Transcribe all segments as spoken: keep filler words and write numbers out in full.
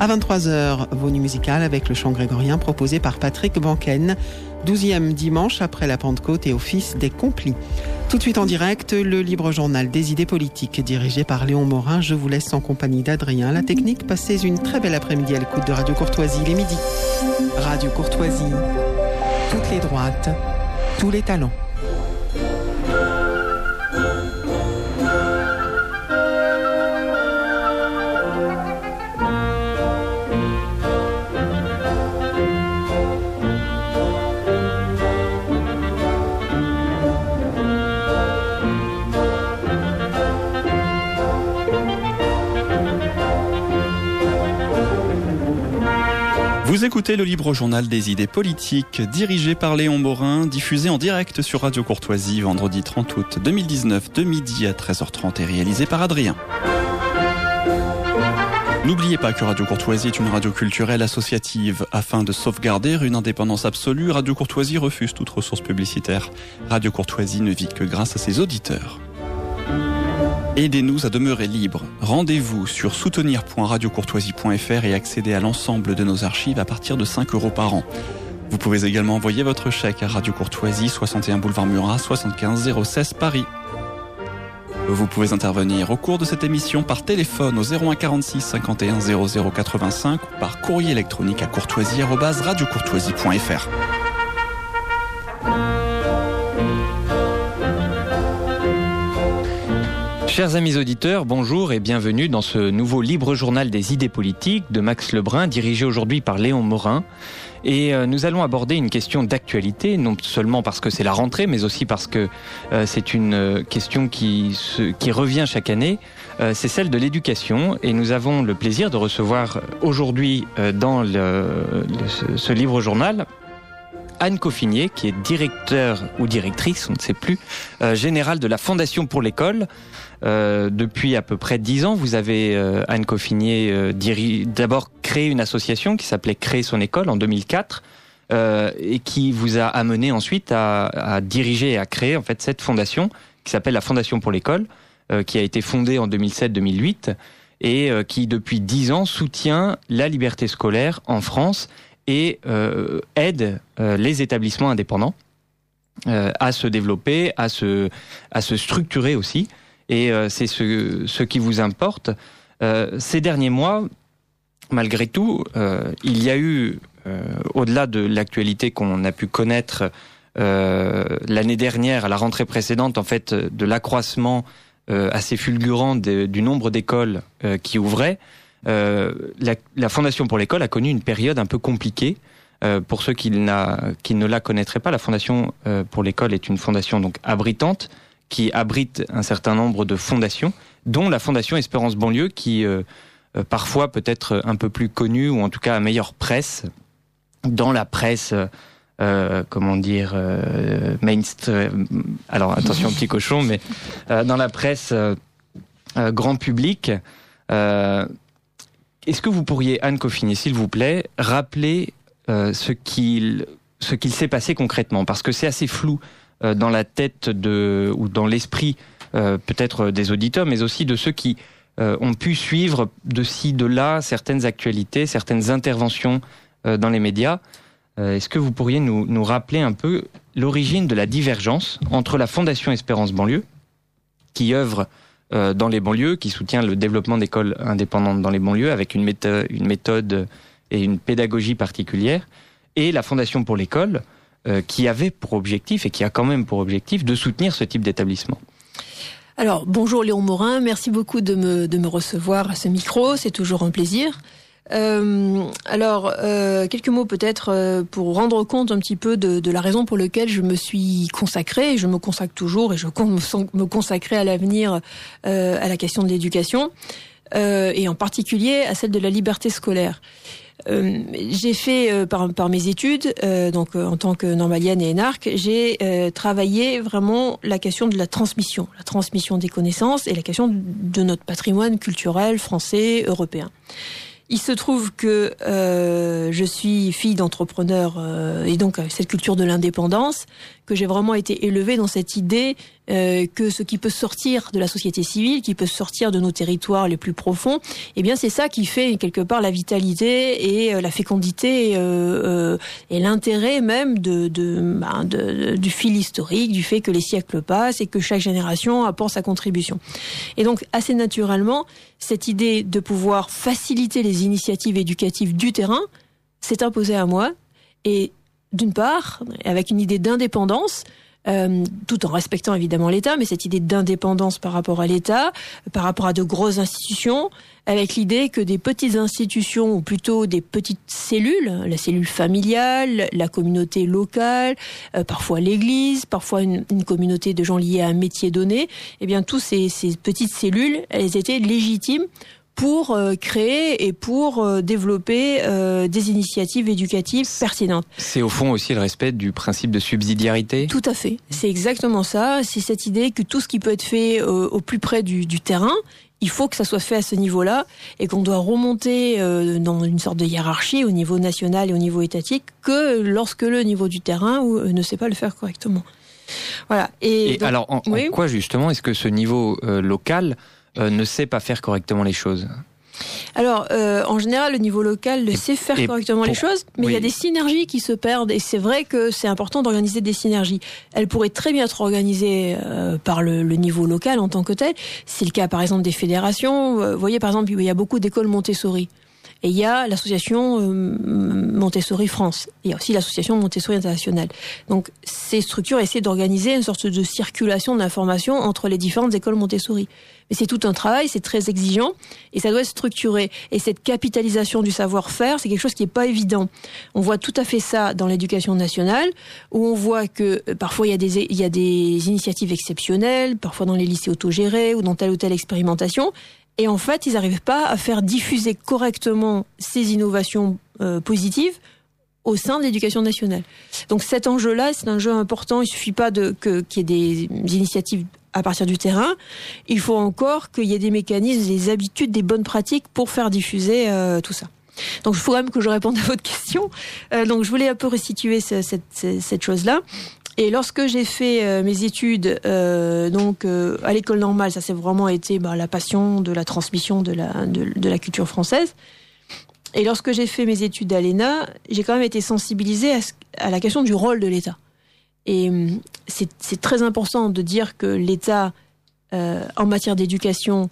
À vingt-trois heures, Vonu Musical avec le chant grégorien proposé par Patrick Banken. douzième dimanche après la Pentecôte et office des complis. Tout de suite en direct, le libre journal des idées politiques dirigé par Léon Morin. Je vous laisse en compagnie d'Adrien. La technique, passez une très belle après-midi à l'écoute de Radio Courtoisie, les midis. Radio Courtoisie, toutes les droites, tous les talents. Vous écoutez le libre journal des idées politiques, dirigé par Léon Morin, diffusé en direct sur Radio Courtoisie, vendredi trente août deux mille dix-neuf, de midi à treize heures trente et réalisé par Adrien. N'oubliez pas que Radio Courtoisie est une radio culturelle associative. Afin de sauvegarder une indépendance absolue, Radio Courtoisie refuse toute ressource publicitaire. Radio Courtoisie ne vit que grâce à ses auditeurs. Aidez-nous à demeurer libres. Rendez-vous sur soutenir point radio courtoisie point f r et accédez à l'ensemble de nos archives à partir de cinq euros par an. Vous pouvez également envoyer votre chèque à Radio Courtoisie, soixante et un boulevard Murat, soixante-quinze zéro seize Paris. Vous pouvez intervenir au cours de cette émission par téléphone au zéro un quarante-six cinquante et un zéro zéro quatre-vingt-cinq ou par courrier électronique à courtoisie arobase radio courtoisie point f r. Chers amis auditeurs, bonjour et bienvenue dans ce nouveau libre journal des idées politiques de Max Lebrun, dirigé aujourd'hui par Léon Morin. Et euh, nous allons aborder une question d'actualité, non seulement parce que c'est la rentrée, mais aussi parce que euh, c'est une euh, question qui, se, qui revient chaque année. Euh, c'est celle de l'éducation. Et nous avons le plaisir de recevoir aujourd'hui euh, dans le, le, ce, ce libre journal Anne Coffinier, qui est directeur ou directrice, on ne sait plus, euh, générale de la Fondation pour l'école. Euh, depuis à peu près dix ans, vous avez, euh, Anne Coffinier, euh, diri- d'abord créé une association qui s'appelait Créer son école en deux mille quatre euh, et qui vous a amené ensuite à, à diriger et à créer en fait cette fondation qui s'appelle la Fondation pour l'école, euh, qui a été fondée en deux mille sept deux mille huit et euh, qui depuis dix ans soutient la liberté scolaire en France et euh, aide euh, les établissements indépendants euh, à se développer, à se, à se structurer aussi. Et euh, c'est ce, ce qui vous importe. Euh, ces derniers mois, malgré tout, euh, il y a eu, euh, au-delà de l'actualité qu'on a pu connaître euh, l'année dernière, à la rentrée précédente, en fait, de l'accroissement euh, assez fulgurant de, du nombre d'écoles euh, qui ouvraient, euh, la, la Fondation pour l'école a connu une période un peu compliquée. Euh, pour ceux qui, n'a, qui ne la connaîtraient pas, la Fondation euh, pour l'école est une fondation donc abritante, qui abrite un certain nombre de fondations, dont la Fondation Espérance Banlieue, qui euh, euh, parfois peut être un peu plus connue, ou en tout cas à meilleure presse, dans la presse, euh, comment dire, euh, mainstream, alors attention petit cochon, mais euh, dans la presse euh, euh, grand public. Euh, est-ce que vous pourriez, Anne Coffinier, s'il vous plaît, rappeler euh, ce qu'il, ce qu'il s'est passé concrètement, parce que c'est assez flou dans la tête de ou dans l'esprit euh, peut-être des auditeurs, mais aussi de ceux qui euh, ont pu suivre de ci, de là certaines actualités, certaines interventions euh, dans les médias. Euh, est-ce que vous pourriez nous, nous rappeler un peu l'origine de la divergence entre la Fondation Espérance Banlieue, qui œuvre euh, dans les banlieues, qui soutient le développement d'écoles indépendantes dans les banlieues avec une méthode, une méthode et une pédagogie particulière, et la Fondation pour l'école, Euh, qui avait pour objectif, et qui a quand même pour objectif, de soutenir ce type d'établissement. Alors, bonjour Léon Morin, merci beaucoup de me, de me recevoir à ce micro, c'est toujours un plaisir. Euh, alors, euh, quelques mots peut-être euh, pour rendre compte un petit peu de, de la raison pour laquelle je me suis consacrée, et je me consacre toujours, et je compte me consacrer à l'avenir euh, à la question de l'éducation, euh, et en particulier à celle de la liberté scolaire. Euh, j'ai fait euh, par, par mes études, euh, donc euh, en tant que normalienne et énarque, j'ai euh, travaillé vraiment la question de la transmission, la transmission des connaissances et la question de notre patrimoine culturel français, européen. Il se trouve que euh, je suis fille d'entrepreneur euh, et donc avec cette culture de l'indépendance que j'ai vraiment été élevée dans cette idée euh, que ce qui peut sortir de la société civile, qui peut sortir de nos territoires les plus profonds, eh bien c'est ça qui fait quelque part la vitalité et euh, la fécondité euh, euh, et l'intérêt même de, de, ben, de, de du fil historique, du fait que les siècles passent et que chaque génération apporte sa contribution. Et donc assez naturellement, cette idée de pouvoir faciliter les initiatives éducatives du terrain s'est imposée à moi. Et d'une part, avec une idée d'indépendance, euh, tout en respectant évidemment l'État, mais cette idée d'indépendance par rapport à l'État, par rapport à de grosses institutions, avec l'idée que des petites institutions, ou plutôt des petites cellules, la cellule familiale, la communauté locale, euh, parfois l'Église, parfois une, une communauté de gens liés à un métier donné, eh bien tous ces, ces petites cellules, elles étaient légitimes pour euh, créer et pour euh, développer euh, des initiatives éducatives pertinentes. C'est au fond aussi le respect du principe de subsidiarité ? Tout à fait. C'est exactement ça. C'est cette idée que tout ce qui peut être fait euh, au plus près du, du terrain, il faut que ça soit fait à ce niveau-là et qu'on doit remonter euh, dans une sorte de hiérarchie au niveau national et au niveau étatique que lorsque le niveau du terrain euh, ne sait pas le faire correctement. Voilà. Et, et donc, alors, en, oui. en quoi justement est-ce que ce niveau euh, local Euh, ne sait pas faire correctement les choses? Alors, euh, en général, le niveau local le et, sait faire correctement pour, les choses, mais oui. il y a des synergies qui se perdent, et c'est vrai que c'est important d'organiser des synergies. Elles pourraient très bien être organisées euh, par le, le niveau local en tant que tel. C'est le cas, par exemple, des fédérations. Vous voyez, par exemple, il y a beaucoup d'écoles Montessori. Et il y a l'association euh, Montessori France. Il y a aussi l'association Montessori Internationale. Donc, ces structures essaient d'organiser une sorte de circulation d'informations entre les différentes écoles Montessori. Mais c'est tout un travail, c'est très exigeant, et ça doit être structuré. Et cette capitalisation du savoir-faire, c'est quelque chose qui n'est pas évident. On voit tout à fait ça dans l'éducation nationale, où on voit que euh, parfois il y a des, il y a des initiatives exceptionnelles, parfois dans les lycées autogérés ou dans telle ou telle expérimentation. Et en fait, ils n'arrivent pas à faire diffuser correctement ces innovations euh, positives au sein de l'éducation nationale. Donc cet enjeu-là, c'est un enjeu important. Il suffit pas de que qu'il y ait des initiatives à partir du terrain. Il faut encore qu'il y ait des mécanismes, des habitudes, des bonnes pratiques pour faire diffuser euh, tout ça. Donc il faut quand même que je réponde à votre question. Euh, donc je voulais un peu restituer ce, cette, cette, cette chose-là. Et lorsque j'ai fait euh, mes études euh, donc euh, à l'école normale, ça c'est vraiment été bah, la passion de la transmission de la de, de la culture française. Et lorsque j'ai fait mes études à l'E N A, j'ai quand même été sensibilisée à, ce, à la question du rôle de l'État. Et c'est, c'est très important de dire que l'État, euh, en matière d'éducation,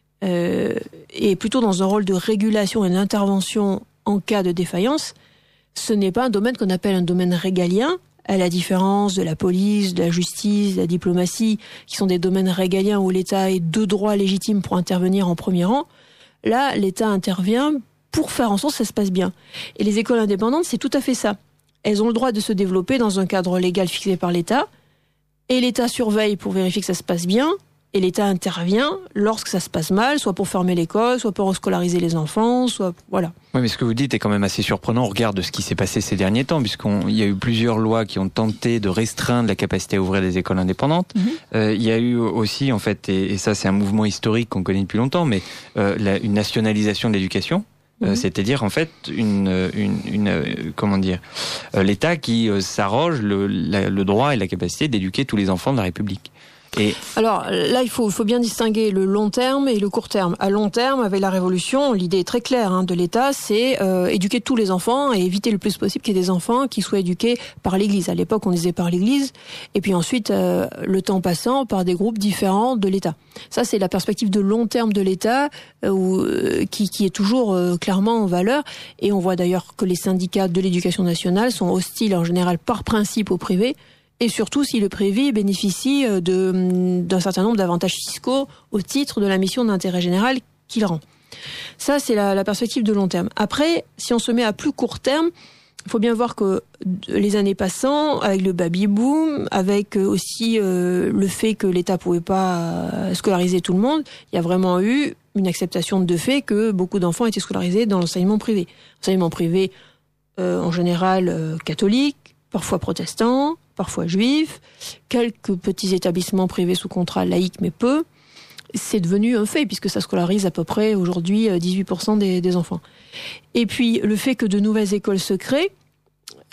euh, est plutôt dans un rôle de régulation et d'intervention en cas de défaillance. Ce n'est pas un domaine qu'on appelle un domaine régalien, à la différence de la police, de la justice, de la diplomatie, qui sont des domaines régaliens où l'État est de droit légitime pour intervenir en premier rang. Là, l'État intervient pour faire en sorte que ça se passe bien. Et les écoles indépendantes, c'est tout à fait ça. Elles ont le droit de se développer dans un cadre légal fixé par l'État, et l'État surveille pour vérifier que ça se passe bien, et l'État intervient lorsque ça se passe mal, soit pour fermer l'école, soit pour rescolariser les enfants, soit... voilà. Oui, mais ce que vous dites est quand même assez surprenant au regard de ce qui s'est passé ces derniers temps, puisqu'il y a eu plusieurs lois qui ont tenté de restreindre la capacité à ouvrir des écoles indépendantes. Mm-hmm. Euh, il y a eu aussi, en fait, et, et ça c'est un mouvement historique qu'on connaît depuis longtemps, mais euh, la, une nationalisation de l'éducation. Euh, c'est-à-dire en fait une, une, une euh, comment dire euh, l'État qui euh, s'arroge le, la, le droit et la capacité d'éduquer tous les enfants de la République. Et alors là, il faut, il faut bien distinguer le long terme et le court terme. À long terme, avec la Révolution, l'idée est très claire hein, de l'État, c'est euh, éduquer tous les enfants et éviter le plus possible qu'il y ait des enfants qui soient éduqués par l'Église. À l'époque, on disait par l'Église, et puis ensuite, euh, le temps passant, par des groupes différents de l'État. Ça, c'est la perspective de long terme de l'État euh, où, euh, qui, qui est toujours euh, clairement en valeur. Et on voit d'ailleurs que les syndicats de l'éducation nationale sont hostiles en général par principe au privé. Et surtout si le privé bénéficie de, d'un certain nombre d'avantages fiscaux au titre de la mission d'intérêt général qu'il rend. Ça, c'est la, la perspective de long terme. Après, si on se met à plus court terme, il faut bien voir que les années passant, avec le baby-boom, avec aussi euh, le fait que l'État pouvait pas scolariser tout le monde, il y a vraiment eu une acceptation de fait que beaucoup d'enfants étaient scolarisés dans l'enseignement privé. L'enseignement privé, euh, en général, euh, catholique, parfois protestants, parfois juifs, quelques petits établissements privés sous contrat laïques, mais peu. C'est devenu un fait, puisque ça scolarise à peu près aujourd'hui dix-huit pour cent des, des enfants. Et puis, le fait que de nouvelles écoles se créent,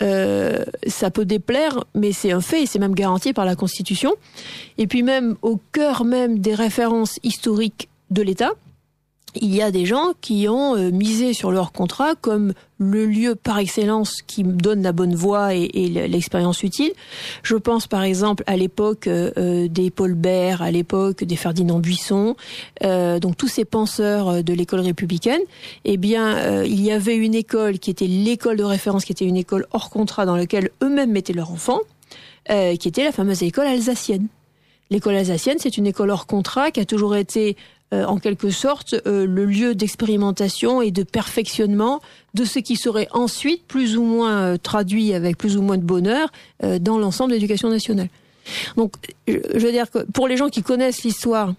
euh, ça peut déplaire, mais c'est un fait et c'est même garanti par la Constitution. Et puis même au cœur même des références historiques de l'État, il y a des gens qui ont euh, misé sur leur contrat comme le lieu par excellence qui donne la bonne voie et, et l'expérience utile. Je pense par exemple à l'époque euh, des Paul Bert, à l'époque des Ferdinand Buisson, euh, donc tous ces penseurs de l'école républicaine. Eh bien, euh, il y avait une école qui était l'école de référence, qui était une école hors contrat dans laquelle eux-mêmes mettaient leurs enfants, euh, qui était la fameuse école alsacienne. L'école alsacienne, c'est une école hors contrat qui a toujours été Euh, en quelque sorte euh, le lieu d'expérimentation et de perfectionnement de ce qui serait ensuite plus ou moins euh, traduit avec plus ou moins de bonheur euh, dans l'ensemble de l'éducation nationale. Donc, je veux dire que pour les gens qui connaissent l'histoire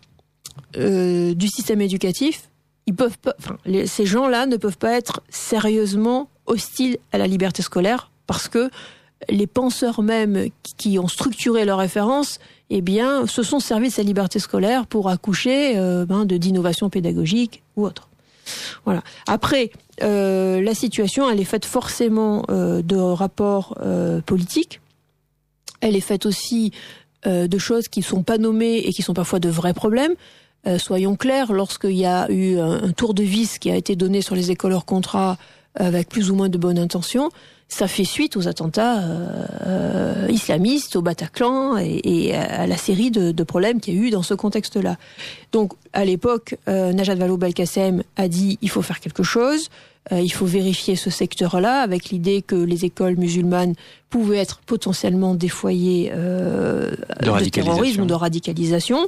euh, du système éducatif, ils peuvent pas, enfin, les, ces gens-là ne peuvent pas être sérieusement hostiles à la liberté scolaire parce que les penseurs même qui ont structuré leurs références, eh bien, se sont servis de cette liberté scolaire pour accoucher euh, ben, de d'innovation pédagogique ou autre. Voilà. Après, euh, la situation, elle est faite forcément euh, de rapports euh, politiques. Elle est faite aussi euh, de choses qui ne sont pas nommées et qui sont parfois de vrais problèmes. Euh, soyons clairs, lorsqu'il y a eu un, un tour de vis qui a été donné sur les écoles hors contrat avec plus ou moins de bonnes intentions, ça fait suite aux attentats euh, euh, islamistes, au Bataclan et, et à la série de, de problèmes qu'il y a eu dans ce contexte-là. Donc, à l'époque, euh, Najat Vallaud-Belkacem a dit il faut faire quelque chose, euh, il faut vérifier ce secteur-là, avec l'idée que les écoles musulmanes pouvaient être potentiellement des foyers euh, de, de terrorisme ou de radicalisation.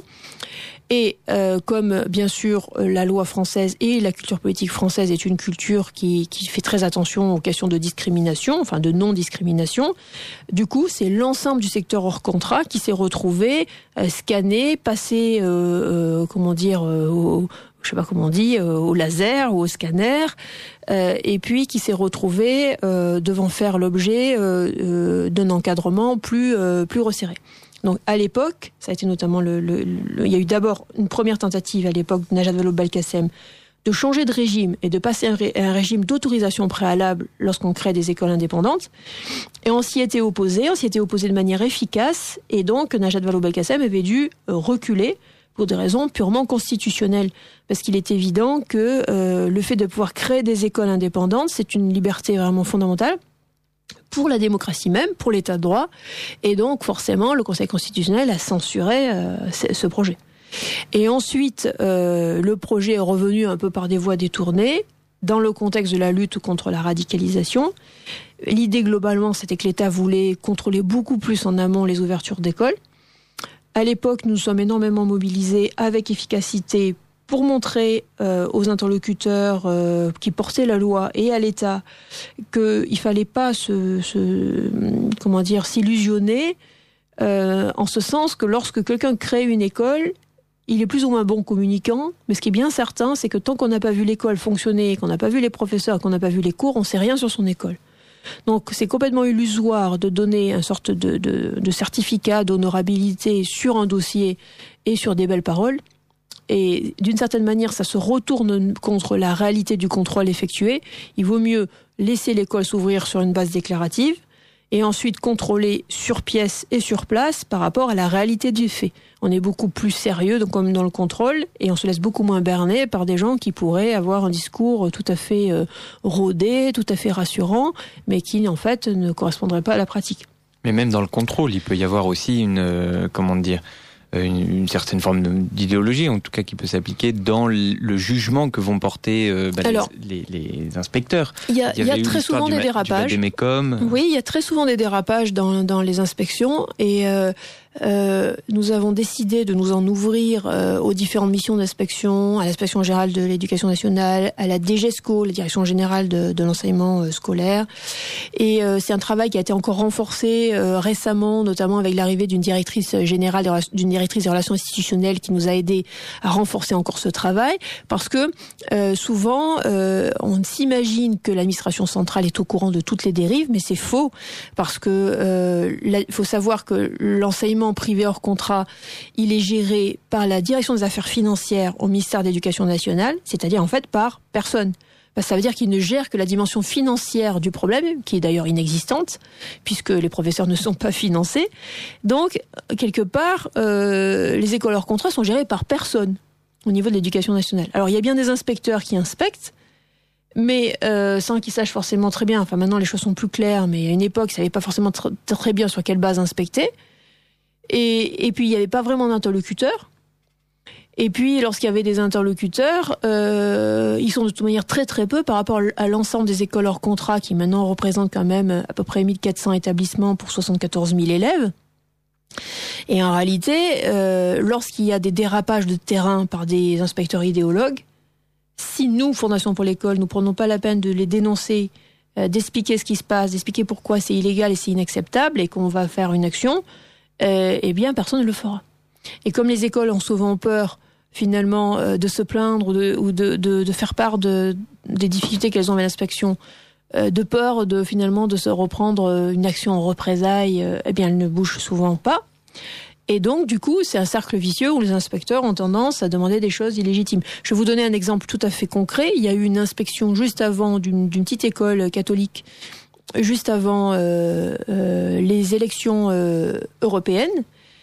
Et euh, comme bien sûr la loi française et la culture politique française est une culture qui, qui fait très attention aux questions de discrimination, enfin de non-discrimination, du coup c'est l'ensemble du secteur hors contrat qui s'est retrouvé euh, scanné, passé, euh, euh, comment dire, euh, au, je sais pas comment on dit, euh, au laser ou au scanner, euh, et puis qui s'est retrouvé euh, devant faire l'objet euh, euh, d'un encadrement plus euh, plus resserré. Donc à l'époque, ça a été notamment le, le, le il y a eu d'abord une première tentative à l'époque de Najat Vallaud-Belkacem de changer de régime et de passer à un, ré, un régime d'autorisation préalable lorsqu'on crée des écoles indépendantes. Et on s'y était opposé, on s'y était opposé de manière efficace, et donc Najat Vallaud-Belkacem avait dû reculer pour des raisons purement constitutionnelles, parce qu'il est évident que euh, le fait de pouvoir créer des écoles indépendantes, c'est une liberté vraiment fondamentale pour la démocratie même, pour l'état de droit, et donc forcément le Conseil constitutionnel a censuré euh, ce projet. Et ensuite, euh, le projet est revenu un peu par des voies détournées, dans le contexte de la lutte contre la radicalisation. L'idée globalement, c'était que l'État voulait contrôler beaucoup plus en amont les ouvertures d'écoles. À l'époque, nous sommes énormément mobilisés avec efficacité pour montrer euh, aux interlocuteurs euh, qui portaient la loi et à l'État qu'il ne fallait pas se, se, comment dire, s'illusionner, euh, en ce sens que lorsque quelqu'un crée une école, il est plus ou moins bon communicant, mais ce qui est bien certain, c'est que tant qu'on n'a pas vu l'école fonctionner, qu'on n'a pas vu les professeurs, qu'on n'a pas vu les cours, on ne sait rien sur son école. Donc c'est complètement illusoire de donner une sorte de, de, de certificat d'honorabilité sur un dossier et sur des belles paroles. Et d'une certaine manière, ça se retourne contre la réalité du contrôle effectué. Il vaut mieux laisser l'école s'ouvrir sur une base déclarative et ensuite contrôler sur pièce et sur place par rapport à la réalité du fait. On est beaucoup plus sérieux donc, comme dans le contrôle et on se laisse beaucoup moins berner par des gens qui pourraient avoir un discours tout à fait euh, rodé, tout à fait rassurant, mais qui en fait ne correspondrait pas à la pratique. Mais même dans le contrôle, il peut y avoir aussi une, euh, comment dire, Une, une certaine forme d'idéologie, en tout cas qui peut s'appliquer dans le jugement que vont porter euh, bah, Alors, les, les, les inspecteurs. Il y a, il y a très souvent des dérapages. Du Vademecum. Oui, il y a très souvent des dérapages dans, dans les inspections et euh, euh, nous avons décidé de nous en ouvrir euh, aux différentes missions d'inspection, à l'inspection générale de l'éducation nationale, à la D G E S C O, la direction générale de, de l'enseignement euh, scolaire. Et euh, c'est un travail qui a été encore renforcé euh, récemment, notamment avec l'arrivée d'une directrice générale, d'une directrice des relations institutionnelles qui nous a aidé à renforcer encore ce travail, parce que euh, souvent euh, on s'imagine que l'administration centrale est au courant de toutes les dérives, mais c'est faux, parce que euh, il faut savoir que l'enseignement privé hors contrat, il est géré par la direction des affaires financières au ministère de l'Éducation nationale, c'est-à-dire en fait par personne. Parce que ça veut dire qu'ils ne gèrent que la dimension financière du problème, qui est d'ailleurs inexistante, puisque les professeurs ne sont pas financés. Donc, quelque part, euh, les écoles hors contrat sont gérées par personne au niveau de l'éducation nationale. Alors, il y a bien des inspecteurs qui inspectent, mais euh, sans qu'ils sachent forcément très bien. Enfin, maintenant, les choses sont plus claires, mais à une époque, ils ne savaient pas forcément tr- très bien sur quelle base inspecter. Et, et puis, il n'y avait pas vraiment d'interlocuteurs. Et puis, lorsqu'il y avait des interlocuteurs, euh, ils sont de toute manière très très peu par rapport à l'ensemble des écoles hors contrat, qui maintenant représentent quand même à peu près mille quatre cents établissements pour soixante-quatorze mille élèves. Et en réalité, euh, lorsqu'il y a des dérapages de terrain par des inspecteurs idéologues, si nous, Fondation pour l'école, nous prenons pas la peine de les dénoncer, euh, d'expliquer ce qui se passe, d'expliquer pourquoi c'est illégal et c'est inacceptable et qu'on va faire une action, euh, eh bien, personne ne le fera. Et comme les écoles ont souvent peur, finalement, euh, de se plaindre ou de, ou de, de, de faire part de, des difficultés qu'elles ont avec l'inspection, euh, de peur de finalement de se reprendre une action en représailles, euh, eh bien, elles ne bougent souvent pas. Et donc, du coup, c'est un cercle vicieux où les inspecteurs ont tendance à demander des choses illégitimes. Je vais vous donner un exemple tout à fait concret. Il y a eu une inspection juste avant d'une, d'une petite école catholique, juste avant euh, euh, les élections euh, européennes.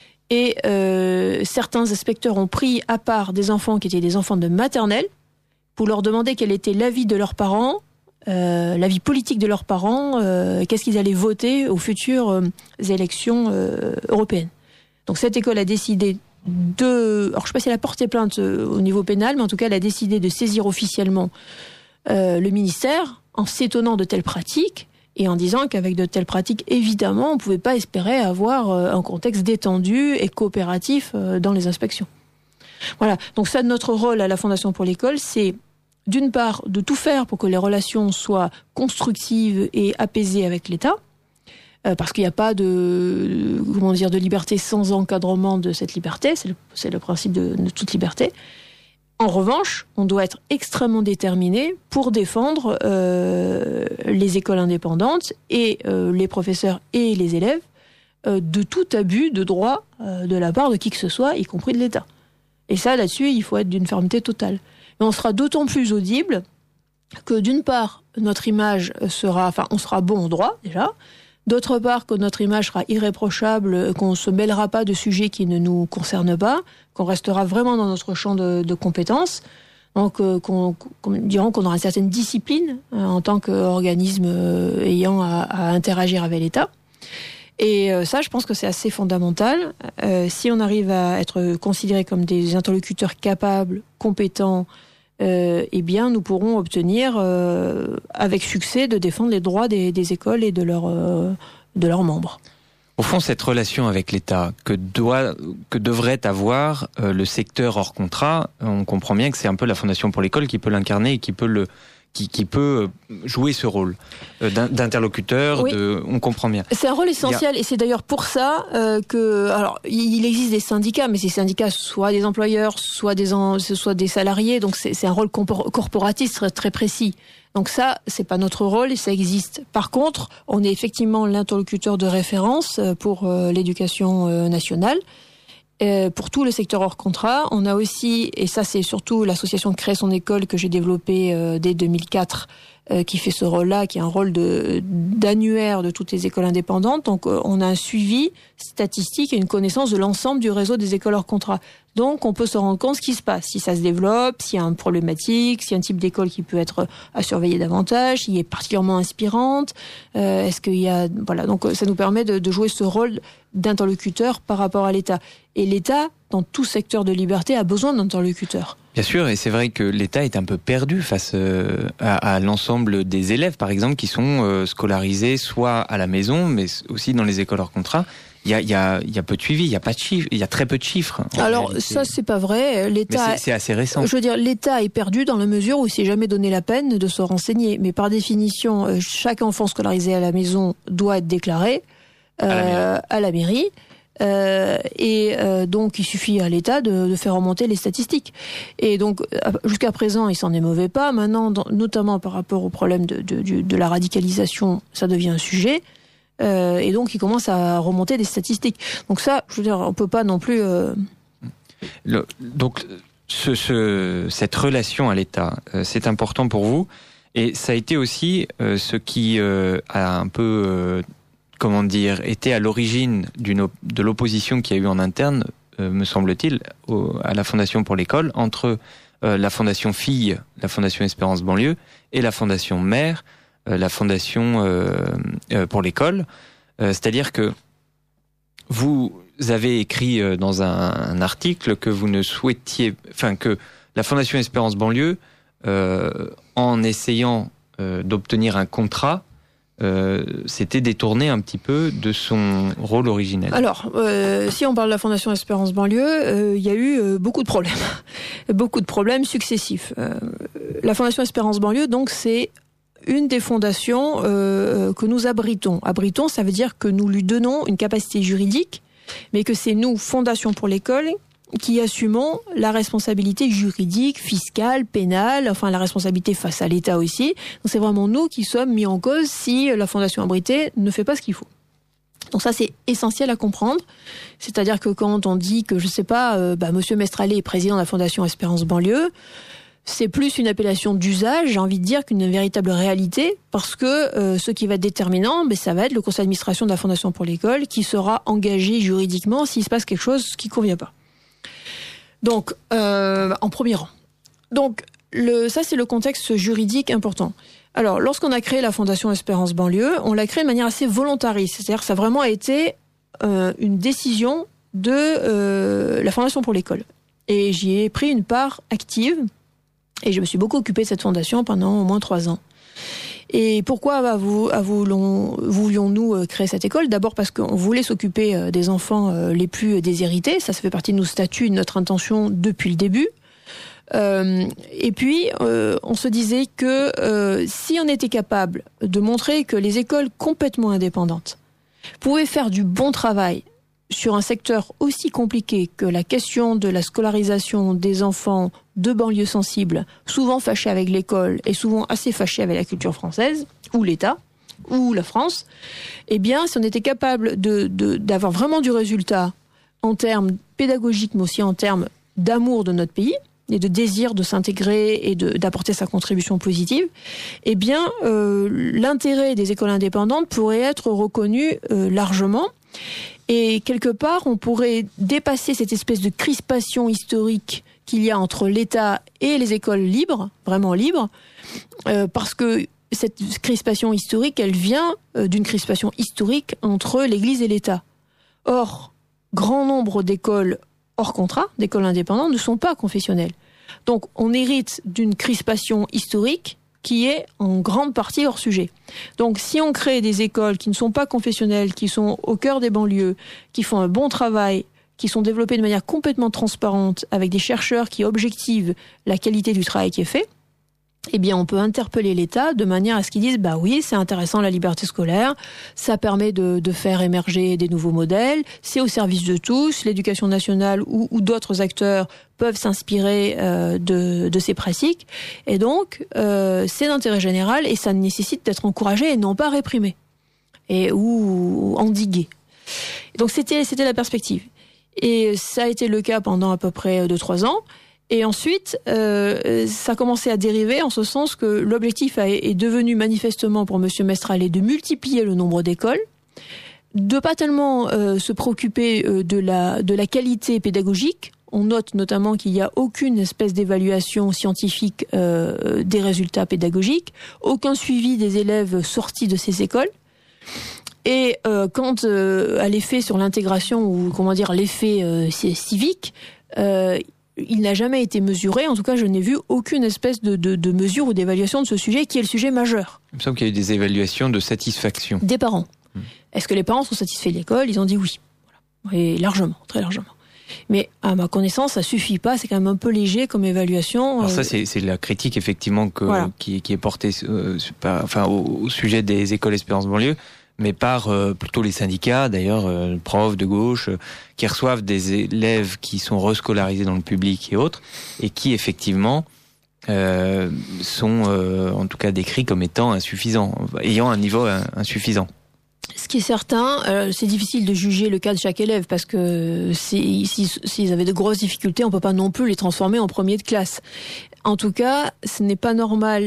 Et euh, certains inspecteurs ont pris à part des enfants qui étaient des enfants de maternelle pour leur demander quel était l'avis de leurs parents, euh, l'avis politique de leurs parents, euh, qu'est-ce qu'ils allaient voter aux futures euh, élections euh, européennes. Donc cette école a décidé de... Alors je ne sais pas si elle a porté plainte au niveau pénal, mais en tout cas elle a décidé de saisir officiellement euh, le ministère en s'étonnant de telles pratiques et en disant qu'avec de telles pratiques, évidemment, on ne pouvait pas espérer avoir euh, un contexte détendu et coopératif euh, dans les inspections. Voilà, donc ça, notre rôle à la Fondation pour l'école, c'est d'une part de tout faire pour que les relations soient constructives et apaisées avec l'État, Euh, parce qu'il n'y a pas de, comment dire, de liberté sans encadrement de cette liberté. C'est le, c'est le principe de, de toute liberté. En revanche, on doit être extrêmement déterminé pour défendre euh, les écoles indépendantes et euh, les professeurs et les élèves euh, de tout abus de droit euh, de la part de qui que ce soit, y compris de l'État. Et ça, là-dessus, il faut être d'une fermeté totale. Mais on sera d'autant plus audible que, d'une part, notre image sera, enfin, on sera bon en droit, déjà. D'autre part, que notre image sera irréprochable, qu'on ne se mêlera pas de sujets qui ne nous concernent pas, qu'on restera vraiment dans notre champ de, de compétences, donc euh, qu'on, qu'on, dirons qu'on aura une certaine discipline euh, en tant qu'organisme euh, ayant à, à interagir avec l'État. Et euh, ça, je pense que c'est assez fondamental. Euh, si on arrive à être considérés comme des interlocuteurs capables, compétents, Euh, eh bien, nous pourrons obtenir, euh, avec succès, de défendre les droits des, des écoles et de, leur, euh, de leurs membres. Au fond, cette relation avec l'État que doit, que devrait avoir euh, le secteur hors contrat, on comprend bien que c'est un peu la Fondation pour l'école qui peut l'incarner et qui peut le, qui, qui peut jouer ce rôle euh, d'interlocuteur. Oui. De, on comprend bien. C'est un rôle essentiel, a... et c'est d'ailleurs pour ça euh, que, alors, il existe des syndicats, mais ces syndicats, soit des employeurs, soit des, en, soit des salariés, donc c'est, c'est un rôle corporatiste très, très précis. Donc ça, c'est pas notre rôle et ça existe. Par contre, on est effectivement l'interlocuteur de référence pour euh, l'éducation euh, nationale. Euh, pour tout le secteur hors contrat, on a aussi, et ça c'est surtout l'association Créer son école que j'ai développée euh, dès deux mille quatre, euh, qui fait ce rôle-là, qui est un rôle de, d'annuaire de toutes les écoles indépendantes. Donc euh, on a un suivi statistique et une connaissance de l'ensemble du réseau des écoles hors contrat. Donc on peut se rendre compte ce qui se passe, si ça se développe, s'il y a une problématique, s'il y a un type d'école qui peut être à surveiller davantage, s'il est particulièrement inspirante, euh, est-ce qu'il y a... Voilà, donc ça nous permet de, de jouer ce rôle d'interlocuteur par rapport à l'État. Et l'État, dans tout secteur de liberté, a besoin d'interlocuteurs. Bien sûr, et c'est vrai que l'État est un peu perdu face à, à l'ensemble des élèves, par exemple, qui sont scolarisés soit à la maison, mais aussi dans les écoles hors contrat. Il y a, il y a, il y a peu de suivi, il y a pas de chiffres, il y a très peu de chiffres. Alors réalité. Ça, c'est pas vrai. L'État, mais c'est, c'est assez récent. Je veux dire, l'État est perdu dans la mesure où il s'est jamais donné la peine de se renseigner. Mais par définition, chaque enfant scolarisé à la maison doit être déclaré euh, à la mairie. À la mairie. Euh, et euh, donc il suffit à l'État de, de faire remonter les statistiques. Et donc jusqu'à présent, il s'en émeuvait pas. Maintenant, dans, notamment par rapport au problème de, de, de, de la radicalisation, ça devient un sujet. Euh, et donc, il commence à remonter des statistiques. Donc ça, je veux dire, on peut pas non plus... Euh... Le, donc, ce, ce, cette relation à l'État, euh, c'est important pour vous. Et ça a été aussi euh, ce qui euh, a un peu, euh, comment dire, été à l'origine d'une op- de l'opposition qu'il y a eu en interne, euh, me semble-t-il, au, à la Fondation pour l'école, entre euh, la Fondation Fille, la Fondation Espérance Banlieue, et la Fondation Mère, euh, la Fondation euh, euh, pour l'école. Euh, c'est-à-dire que vous avez écrit euh, dans un, un article que vous ne souhaitiez, enfin que la Fondation Espérance Banlieue, euh, en essayant euh, d'obtenir un contrat, euh, s'était détourné un petit peu de son rôle originel. Alors, euh, si on parle de la Fondation Espérance Banlieue, euh, il y a eu euh, beaucoup de problèmes, beaucoup de problèmes successifs. Euh, la Fondation Espérance Banlieue, donc, c'est une des fondations euh, que nous abritons. Abritons, ça veut dire que nous lui donnons une capacité juridique, mais que c'est nous, Fondation pour l'école, qui assumons la responsabilité juridique, fiscale, pénale, enfin la responsabilité face à l'État aussi. Donc c'est vraiment nous qui sommes mis en cause si la Fondation abritée ne fait pas ce qu'il faut. Donc ça c'est essentiel à comprendre. C'est-à-dire que quand on dit que, je sais pas, euh, bah, Monsieur Mestrallet est président de la Fondation Espérance Banlieue, c'est plus une appellation d'usage, j'ai envie de dire, qu'une véritable réalité, parce que euh, ce qui va être déterminant, ben, ça va être le conseil d'administration de la Fondation pour l'école qui sera engagé juridiquement s'il se passe quelque chose qui ne convient pas. Donc, euh, en premier rang. Donc, le, ça, c'est le contexte juridique important. Alors, lorsqu'on a créé la Fondation Espérance Banlieue, on l'a créée de manière assez volontariste. C'est-à-dire que ça a vraiment été euh, une décision de euh, la Fondation pour l'école. Et j'y ai pris une part active. Et je me suis beaucoup occupée de cette fondation pendant au moins trois ans. Et pourquoi voulions-nous créer cette école ? D'abord parce qu'on voulait s'occuper des enfants les plus déshérités. Ça, ça fait partie de nos statuts, de notre intention depuis le début. Euh, et puis, euh, on se disait que euh, si on était capable de montrer que les écoles complètement indépendantes pouvaient faire du bon travail sur un secteur aussi compliqué que la question de la scolarisation des enfants de banlieues sensibles, souvent fâchés avec l'école et souvent assez fâchés avec la culture française, ou l'État, ou la France, eh bien, si on était capable de, de, d'avoir vraiment du résultat en termes pédagogiques, mais aussi en termes d'amour de notre pays, et de désir de s'intégrer et de, d'apporter sa contribution positive, eh bien, euh, l'intérêt des écoles indépendantes pourrait être reconnu euh, largement. Et quelque part, on pourrait dépasser cette espèce de crispation historique qu'il y a entre l'État et les écoles libres, vraiment libres, euh, parce que cette crispation historique, elle vient euh, d'une crispation historique entre l'Église et l'État. Or, grand nombre d'écoles hors contrat, d'écoles indépendantes, ne sont pas confessionnelles. Donc, on hérite d'une crispation historique qui est en grande partie hors sujet. Donc, si on crée des écoles qui ne sont pas confessionnelles, qui sont au cœur des banlieues, qui font un bon travail, qui sont développées de manière complètement transparente, avec des chercheurs qui objectivent la qualité du travail qui est fait, eh bien, on peut interpeller l'État de manière à ce qu'ils disent, bah oui, c'est intéressant la liberté scolaire, ça permet de, de faire émerger des nouveaux modèles, c'est au service de tous, l'éducation nationale ou, ou d'autres acteurs peuvent s'inspirer euh, de, de ces pratiques, et donc, euh, c'est d'intérêt général et ça nécessite d'être encouragé et non pas réprimé, et, ou, ou endigué. Donc, c'était, c'était la perspective. Et ça a été le cas pendant à peu près deux trois ans. Et ensuite, euh, ça a commencé à dériver en ce sens que l'objectif a, est devenu manifestement pour Monsieur Mestrallet de multiplier le nombre d'écoles, de pas tellement euh, se préoccuper euh, de la de la qualité pédagogique. On note notamment qu'il n'y a aucune espèce d'évaluation scientifique euh, des résultats pédagogiques, aucun suivi des élèves sortis de ces écoles. Et euh, quant euh, à l'effet sur l'intégration ou comment dire l'effet euh, civique, euh, il n'a jamais été mesuré. En tout cas, je n'ai vu aucune espèce de, de, de mesure ou d'évaluation de ce sujet qui est le sujet majeur. Il me semble qu'il y a eu des évaluations de satisfaction. Des parents. Mmh. Est-ce que les parents sont satisfaits de l'école ? Ils ont dit oui. Voilà. Et largement, très largement. Mais à ma connaissance, ça suffit pas. C'est quand même un peu léger comme évaluation. Alors ça, c'est, c'est la critique effectivement que, voilà. qui, qui est portée euh, par, enfin, au, au sujet des écoles Espérance Banlieue, mais par euh, plutôt les syndicats, d'ailleurs, euh, profs de gauche, euh, qui reçoivent des élèves qui sont rescolarisés dans le public et autres, et qui effectivement euh, sont euh, en tout cas décrits comme étant insuffisants, ayant un niveau euh, insuffisant. Ce qui est certain, euh, c'est difficile de juger le cas de chaque élève parce que si, si, s'ils avaient de grosses difficultés, on peut pas non plus les transformer en premier de classe. En tout cas, ce n'est pas normal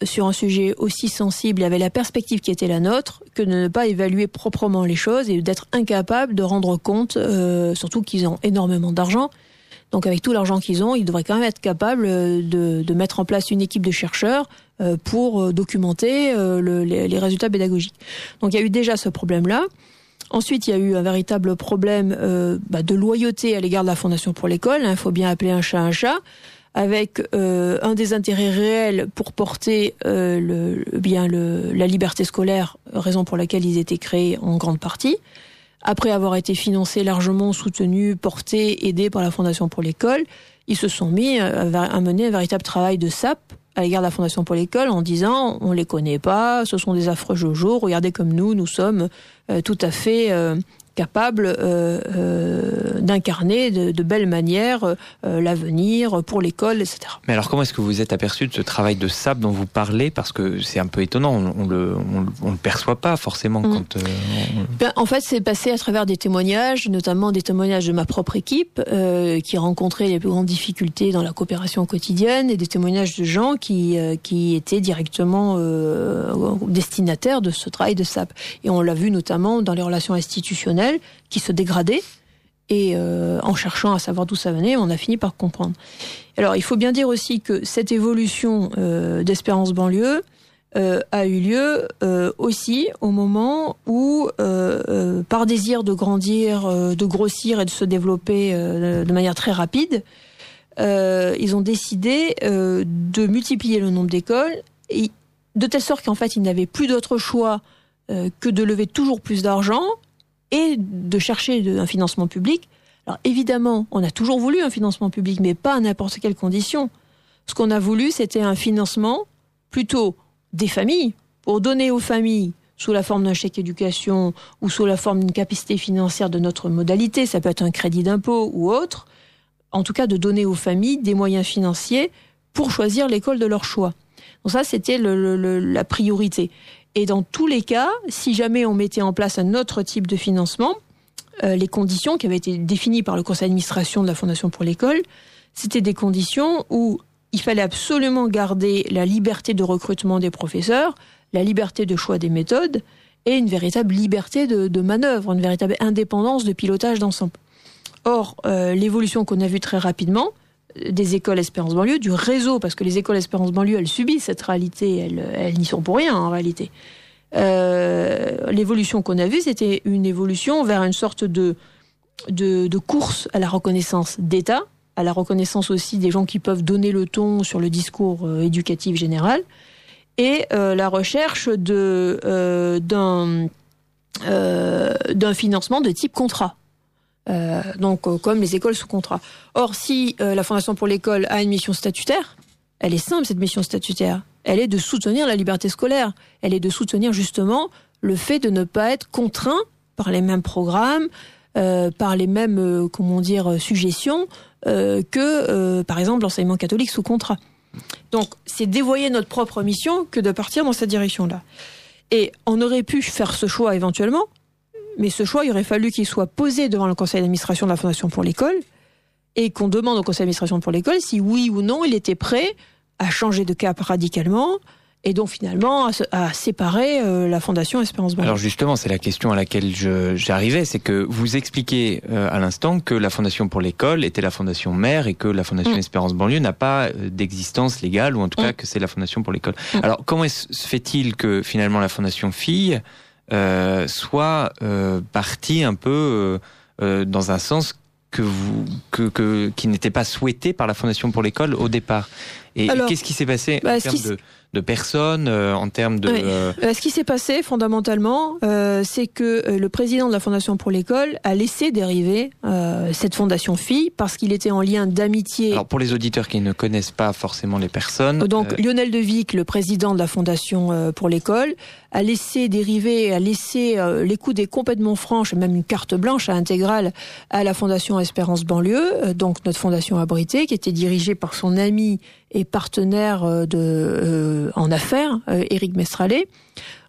sur un sujet aussi sensible et avec la perspective qui était la nôtre que de ne pas évaluer proprement les choses et d'être incapable de rendre compte, euh, surtout qu'ils ont énormément d'argent. Donc avec tout l'argent qu'ils ont, ils devraient quand même être capables de, de mettre en place une équipe de chercheurs euh, pour documenter euh, le, les, les résultats pédagogiques. Donc il y a eu déjà ce problème-là. Ensuite, il y a eu un véritable problème euh, bah, de loyauté à l'égard de la Fondation pour l'école. Il hein, faut bien appeler un chat un chat, avec euh, un des intérêts réels pour porter euh, le, bien le, la liberté scolaire, raison pour laquelle ils étaient créés en grande partie. Après avoir été financés largement, soutenus, portés, aidés par la Fondation pour l'école, ils se sont mis à, à mener un véritable travail de sape à l'égard de la Fondation pour l'école en disant on les connaît pas, ce sont des affreux jojo, regardez comme nous, nous sommes euh, tout à fait euh, capables euh, euh, d'incarner de, de belles manières euh, l'avenir pour l'école, et cetera. Mais alors comment est-ce que vous êtes aperçu de ce travail de sape dont vous parlez? Parce que c'est un peu étonnant, on, on le on, on le perçoit pas forcément mmh. quand... Euh, on... ben, en fait, c'est passé à travers des témoignages, notamment des témoignages de ma propre équipe euh, qui rencontrait les plus grandes difficultés dans la coopération quotidienne et des témoignages de gens qui euh, qui étaient directement euh, destinataires de ce travail de sape. Et on l'a vu notamment dans les relations institutionnelles qui se dégradaient et euh, en cherchant à savoir d'où ça venait, on a fini par comprendre. Alors, il faut bien dire aussi que cette évolution euh, d'Espérance banlieue euh, a eu lieu euh, aussi au moment où, euh, euh, par désir de grandir, euh, de grossir et de se développer euh, de manière très rapide, euh, ils ont décidé euh, de multiplier le nombre d'écoles, et de telle sorte qu'en fait, ils n'avaient plus d'autre choix euh, que de lever toujours plus d'argent et de chercher un financement public. Alors évidemment, on a toujours voulu un financement public, mais pas à n'importe quelle condition. Ce qu'on a voulu, c'était un financement plutôt des familles, pour donner aux familles, sous la forme d'un chèque éducation ou sous la forme d'une capacité financière de notre modalité, ça peut être un crédit d'impôt ou autre, en tout cas de donner aux familles des moyens financiers pour choisir l'école de leur choix. Donc ça, c'était le, le, la priorité. Et dans tous les cas, si jamais on mettait en place un autre type de financement, euh, les conditions qui avaient été définies par le conseil d'administration de la Fondation pour l'école, c'était des conditions où il fallait absolument garder la liberté de recrutement des professeurs, la liberté de choix des méthodes et une véritable liberté de, de manœuvre, une véritable indépendance de pilotage d'ensemble. Or, euh, l'évolution qu'on a vue très rapidement des écoles Espérance banlieue, du réseau, parce que les écoles Espérance banlieue, elles subissent cette réalité, elles, elles n'y sont pour rien en réalité. Euh, l'évolution qu'on a vue, c'était une évolution vers une sorte de, de, de course à la reconnaissance d'État, à la reconnaissance aussi des gens qui peuvent donner le ton sur le discours euh, éducatif général, et euh, la recherche de, euh, d'un, euh, d'un financement de type contrat. Euh, donc euh, comme les écoles sous contrat. Or, si euh, la Fondation pour l'école a une mission statutaire, elle est simple, cette mission statutaire. Elle est de soutenir la liberté scolaire. Elle est de soutenir justement le fait de ne pas être contraint par les mêmes programmes, euh, par les mêmes, euh, comment dire, suggestions euh, que, euh, par exemple, l'enseignement catholique sous contrat. Donc, c'est dévoyer notre propre mission que de partir dans cette direction-là. Et on aurait pu faire ce choix éventuellement, mais ce choix, il aurait fallu qu'il soit posé devant le conseil d'administration de la Fondation pour l'école et qu'on demande au conseil d'administration pour l'école si oui ou non il était prêt à changer de cap radicalement et donc finalement à, à séparer euh, la Fondation Espérance banlieue. Alors justement, c'est la question à laquelle je, j'arrivais, c'est que vous expliquez euh, à l'instant que la Fondation pour l'école était la fondation mère et que la Fondation mmh. Espérance banlieue n'a pas euh, d'existence légale, ou en tout mmh. cas que c'est la Fondation pour l'école. Mmh. Alors comment se fait-il que finalement la Fondation Fille euh, soit euh, partie un peu euh, euh, dans un sens que vous que, que qui n'était pas souhaité par la Fondation pour l'école au départ? Et Alors, qu'est-ce qui s'est passé bah, en termes de, de personnes, euh, en termes de... Oui. Euh... Euh, ce qui s'est passé, fondamentalement, euh, c'est que euh, le président de la Fondation pour l'école a laissé dériver euh, cette Fondation Fille parce qu'il était en lien d'amitié... Alors, pour les auditeurs qui ne connaissent pas forcément les personnes... Donc, euh... Lionel Devic, le président de la Fondation euh, pour l'école, a laissé dériver, a laissé euh, l'écoute complètement franche, même une carte blanche intégrale à la Fondation Espérance banlieue, euh, donc notre fondation abritée, qui était dirigée par son ami et partenaire de, euh, en affaires, euh, Éric Mestralet,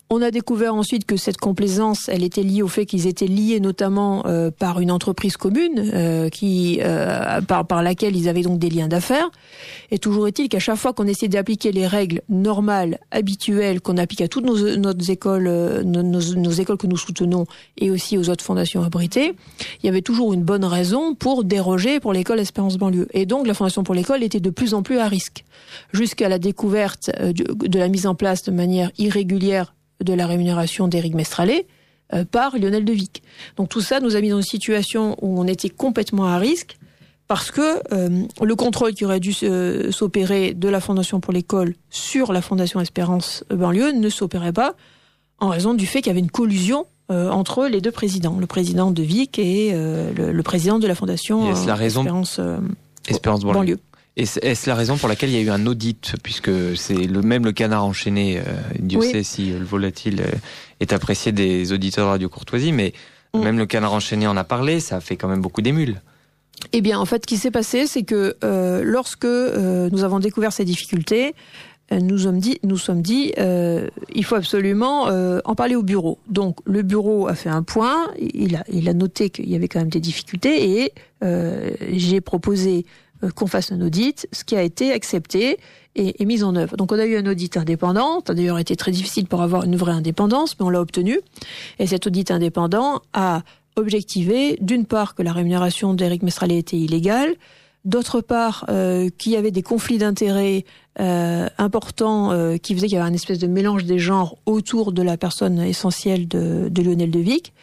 On a découvert ensuite que cette complaisance, elle était liée au fait qu'ils étaient liés notamment euh, par une entreprise commune euh, qui, euh, par, par laquelle ils avaient donc des liens d'affaires. Et toujours est-il qu'à chaque fois qu'on essayait d'appliquer les règles normales, habituelles, qu'on applique à toutes nos, nos écoles, euh, nos, nos, nos écoles que nous soutenons et aussi aux autres fondations abritées, il y avait toujours une bonne raison pour déroger pour l'école Espérance Banlieue. Et donc la Fondation pour l'école était de plus en plus à risque, jusqu'à la découverte euh, de, de la mise en place de manière irrégulière de la rémunération d'Éric Mestralet euh, par Lionel Devic. Donc tout ça nous a mis dans une situation où on était complètement à risque parce que euh, le contrôle qui aurait dû euh, s'opérer de la Fondation pour l'école sur la Fondation Espérance Banlieue ne s'opérait pas en raison du fait qu'il y avait une collusion euh, entre les deux présidents, le président Devic et euh, le, le président de la Fondation euh, la raison... Espérance, euh, Espérance Banlieue. Banlieue. Et est-ce la raison pour laquelle il y a eu un audit, puisque c'est le même le canard enchaîné, euh, Dieu oui. sait si le volatile est apprécié des auditeurs de Radio Courtoisie, mais mmh. même le canard enchaîné en a parlé, ça fait quand même beaucoup d'émules. Eh bien, en fait, ce qui s'est passé, c'est que euh, lorsque euh, nous avons découvert ces difficultés, euh, nous sommes dit, nous sommes dit, euh, il faut absolument euh, en parler au bureau. Donc, le bureau a fait un point, il a, il a noté qu'il y avait quand même des difficultés, et euh, j'ai proposé qu'on fasse un audit, ce qui a été accepté et, et mis en œuvre. Donc on a eu un audit indépendant, ça a d'ailleurs été très difficile pour avoir une vraie indépendance, mais on l'a obtenu. Et cet audit indépendant a objectivé, d'une part, que la rémunération d'Éric Mestralet était illégale, d'autre part, euh, qu'il y avait des conflits d'intérêts euh, importants euh, qui faisaient qu'il y avait un espèce de mélange des genres autour de la personne essentielle de, de Lionel Devic.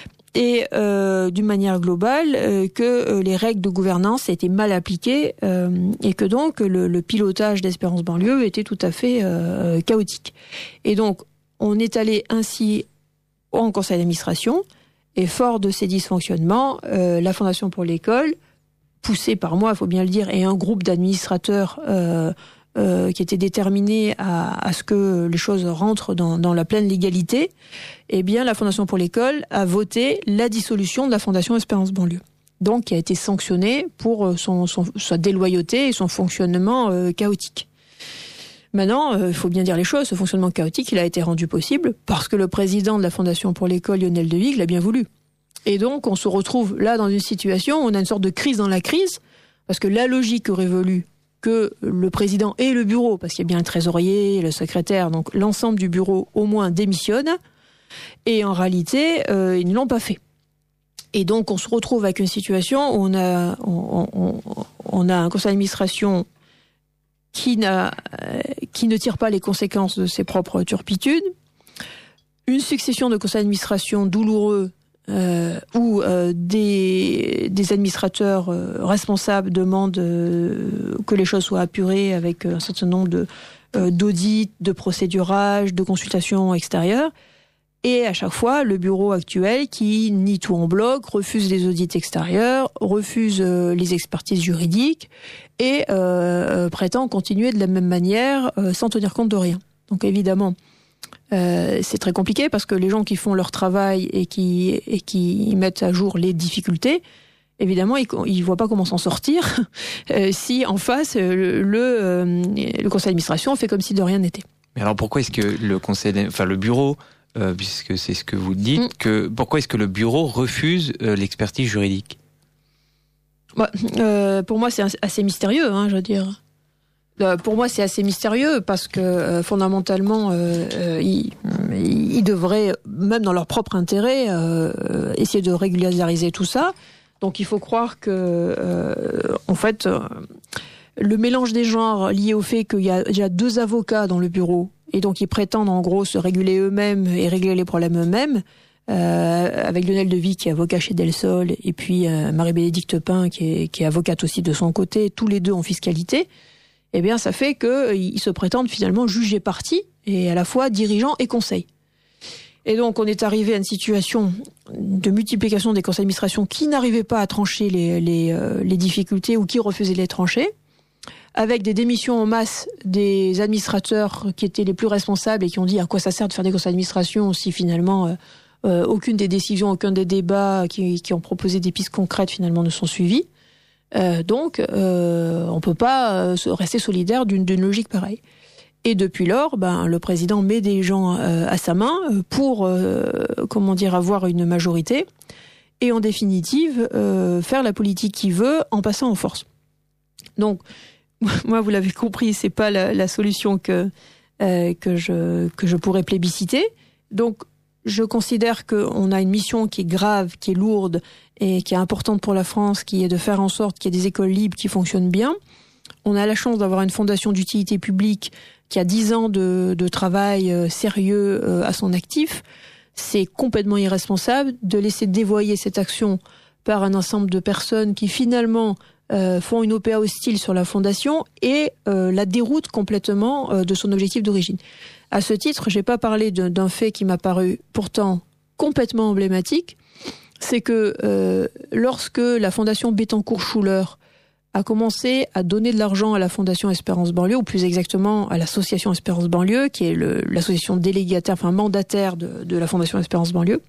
Et euh, d'une manière globale, euh, que euh, les règles de gouvernance étaient mal appliquées euh, et que donc le, le pilotage d'Espérance Banlieue était tout à fait euh, chaotique. Et donc, on est allé ainsi en conseil d'administration et fort de ces dysfonctionnements, euh, la Fondation pour l'école, poussée par moi, il faut bien le dire, et un groupe d'administrateurs euh, Euh, qui était déterminé à, à ce que les choses rentrent dans, dans la pleine légalité, eh bien, la Fondation pour l'école a voté la dissolution de la Fondation Espérance Banlieue. Donc, qui a été sanctionnée pour son, son, sa déloyauté et son fonctionnement euh, chaotique. Maintenant, il euh, faut bien dire les choses, ce fonctionnement chaotique, il a été rendu possible parce que le président de la Fondation pour l'école, Lionel Devic, l'a bien voulu. Et donc, on se retrouve là dans une situation où on a une sorte de crise dans la crise, parce que la logique aurait voulu que le président et le bureau, parce qu'il y a bien le trésorier, le secrétaire, donc l'ensemble du bureau au moins démissionne, et en réalité, euh, ils ne l'ont pas fait. Et donc on se retrouve avec une situation où on a, on, on, on a un conseil d'administration qui, n'a, qui ne tire pas les conséquences de ses propres turpitudes, une succession de conseils d'administration douloureux, Euh, où euh, des, des administrateurs euh, responsables demandent euh, que les choses soient apurées avec un certain nombre de, euh, d'audits, de procédurages, de consultations extérieures. Et à chaque fois, le bureau actuel qui nie tout en bloc, refuse les audits extérieurs, refuse euh, les expertises juridiques et euh, prétend continuer de la même manière euh, sans tenir compte de rien. Donc évidemment, Euh, c'est très compliqué parce que les gens qui font leur travail et qui, et qui mettent à jour les difficultés, évidemment, ils, ils voient pas comment s'en sortir euh, si en face le, le, euh, le conseil d'administration fait comme si de rien n'était. Mais alors pourquoi est-ce que le conseil, enfin le bureau, euh, puisque c'est ce que vous dites, mm. que pourquoi est-ce que le bureau refuse euh, l'expertise juridique ? Bah, euh, pour moi, c'est assez mystérieux, hein, je veux dire. Pour moi, c'est assez mystérieux parce que euh, fondamentalement, euh, euh, ils, ils devraient, même dans leur propre intérêt, euh, essayer de régulariser tout ça. Donc, il faut croire que, euh, en fait, euh, le mélange des genres lié au fait qu'il y a déjà deux avocats dans le bureau et donc ils prétendent en gros se réguler eux-mêmes et régler les problèmes eux-mêmes. Euh, avec Lionel Devic qui est avocat chez Del Sol et puis euh, Marie-Bénédicte Pin qui est, qui est avocate aussi de son côté, tous les deux en fiscalité. Eh bien, ça fait qu'ils se prétendent finalement juges et parties, et à la fois dirigeants et conseils. Et donc, on est arrivé à une situation de multiplication des conseils d'administration qui n'arrivaient pas à trancher les, les, euh, les difficultés ou qui refusaient de les trancher, avec des démissions en masse des administrateurs qui étaient les plus responsables et qui ont dit à quoi ça sert de faire des conseils d'administration si finalement euh, euh, aucune des décisions, aucun des débats qui, qui ont proposé des pistes concrètes finalement ne sont suivis. Euh, donc, euh, on peut pas euh, rester solidaire d'une, d'une logique pareille. Et depuis lors, ben, le président met des gens euh, à sa main pour, euh, comment dire, avoir une majorité et en définitive euh, faire la politique qu'il veut en passant en force. Donc, moi, vous l'avez compris, c'est pas la, la solution que euh, que je que je pourrais plébisciter. Donc, je considère qu'on a une mission qui est grave, qui est lourde et qui est importante pour la France, qui est de faire en sorte qu'il y ait des écoles libres qui fonctionnent bien. On a la chance d'avoir une fondation d'utilité publique qui a dix ans de, de travail euh, sérieux euh, à son actif. C'est complètement irresponsable de laisser dévoyer cette action par un ensemble de personnes qui finalement euh, font une O P A hostile sur la fondation et euh, la déroutent complètement euh, de son objectif d'origine. À ce titre, j'ai pas parlé de, d'un fait qui m'a paru pourtant complètement emblématique, c'est que euh, lorsque la fondation Bettencourt-Schuller a commencé à donner de l'argent à la Fondation Espérance Banlieue, ou plus exactement à l'association Espérance Banlieue, qui est le, l'association délégataire, enfin mandataire de, de la Fondation Espérance Banlieue,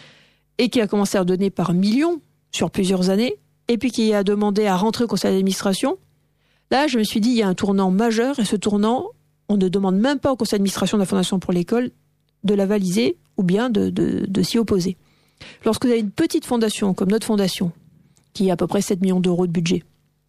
et qui a commencé à donner par millions sur plusieurs années, et puis qui a demandé à rentrer au conseil d'administration. Là, je me suis dit, il y a un tournant majeur, et ce tournant, on ne demande même pas au conseil d'administration de la Fondation pour l'école de l'avaliser ou bien de, de, de s'y opposer. Lorsque vous avez une petite fondation comme notre fondation, qui a à peu près sept millions d'euros de budget,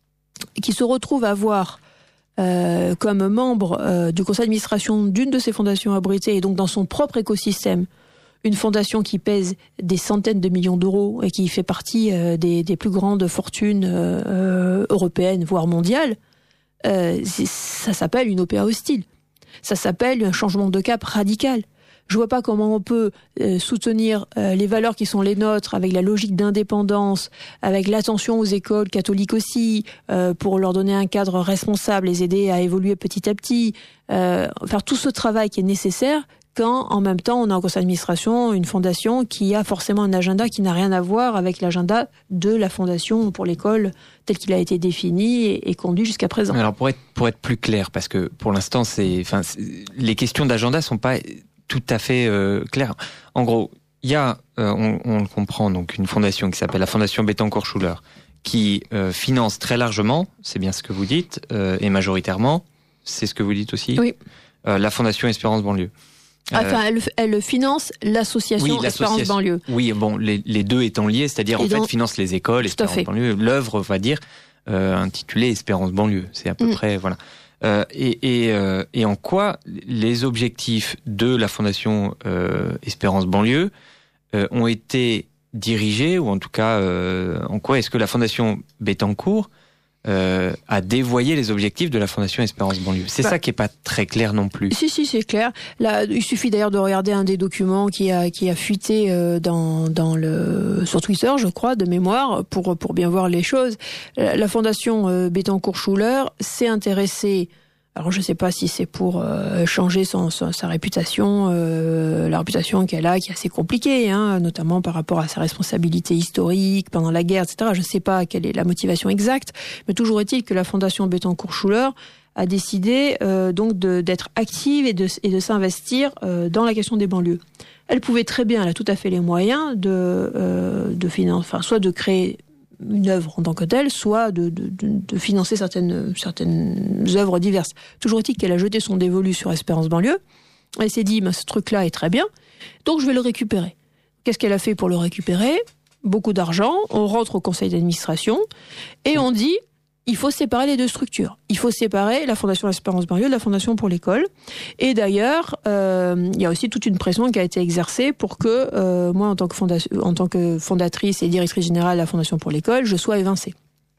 qui se retrouve à avoir euh, comme membre euh, du conseil d'administration d'une de ces fondations abritées et donc dans son propre écosystème, une fondation qui pèse des centaines de millions d'euros et qui fait partie euh, des, des plus grandes fortunes euh, européennes, voire mondiales, euh, ça s'appelle une O P A hostile. Ça s'appelle un changement de cap radical. Je vois pas comment on peut euh, soutenir euh, les valeurs qui sont les nôtres avec la logique d'indépendance, avec l'attention aux écoles catholiques aussi, euh, pour leur donner un cadre responsable, les aider à évoluer petit à petit, euh, faire tout ce travail qui est nécessaire, quand en même temps on a en conseil d'administration une fondation qui a forcément un agenda qui n'a rien à voir avec l'agenda de la fondation pour l'école tel qu'il a été défini et, et conduit jusqu'à présent. Alors pour être pour être plus clair, parce que pour l'instant c'est, enfin c'est, les questions d'agenda sont pas tout à fait euh, claires. En gros, il y a, euh, on, on le comprend, donc une fondation qui s'appelle la Fondation Bettencourt-Schuller, qui euh, finance très largement, c'est bien ce que vous dites, euh, et majoritairement, c'est ce que vous dites aussi, oui. euh, la Fondation Espérance Banlieue. Enfin, elle, elle finance l'association oui, Espérance Banlieue. Oui, bon, les, les deux étant liés, c'est-à-dire et en donc, fait finance les écoles, Espérance Banlieue, l'œuvre, on va dire, euh, intitulée Espérance Banlieue. C'est à peu mm. près, voilà. Euh, et, et, euh, et en quoi les objectifs de la Fondation euh, Espérance Banlieue euh, ont été dirigés, ou en tout cas, euh, en quoi est-ce que la Fondation Bettencourt Euh, à dévoyer les objectifs de la Fondation Espérance Banlieue. C'est bah, ça qui est pas très clair non plus. Si, si, c'est clair. Là, il suffit d'ailleurs de regarder un des documents qui a qui a fuité euh, dans dans le sur Twitter, je crois, de mémoire, pour pour bien voir les choses. La, la Fondation euh, Bettencourt-Schuller s'est intéressée. Alors je sais pas si c'est pour euh, changer son, son, sa réputation, euh, la réputation qu'elle a, qui est assez compliquée, hein, notamment par rapport à sa responsabilité historique pendant la guerre, et cetera. Je sais pas quelle est la motivation exacte, mais toujours est-il que la Fondation Bettencourt-Schuller a décidé euh, donc de, d'être active et de, et de s'investir euh, dans la question des banlieues. Elle pouvait très bien, elle a tout à fait les moyens de, euh, de financer, enfin soit de créer une œuvre en tant que telle, soit de, de, de financer certaines, certaines œuvres diverses. Toujours est-il qu'elle a jeté son dévolu sur Espérance Banlieue. Elle s'est dit, ben, ce truc-là est très bien, donc je vais le récupérer. Qu'est-ce qu'elle a fait pour le récupérer ? Beaucoup d'argent, on rentre au conseil d'administration, et on dit, il faut séparer les deux structures. Il faut séparer la Fondation Espérance Banlieue de la Fondation pour l'école. Et d'ailleurs, euh, il y a aussi toute une pression qui a été exercée pour que euh, moi, en tant que, fondation, en tant que fondatrice et directrice générale de la Fondation pour l'école, je sois évincée.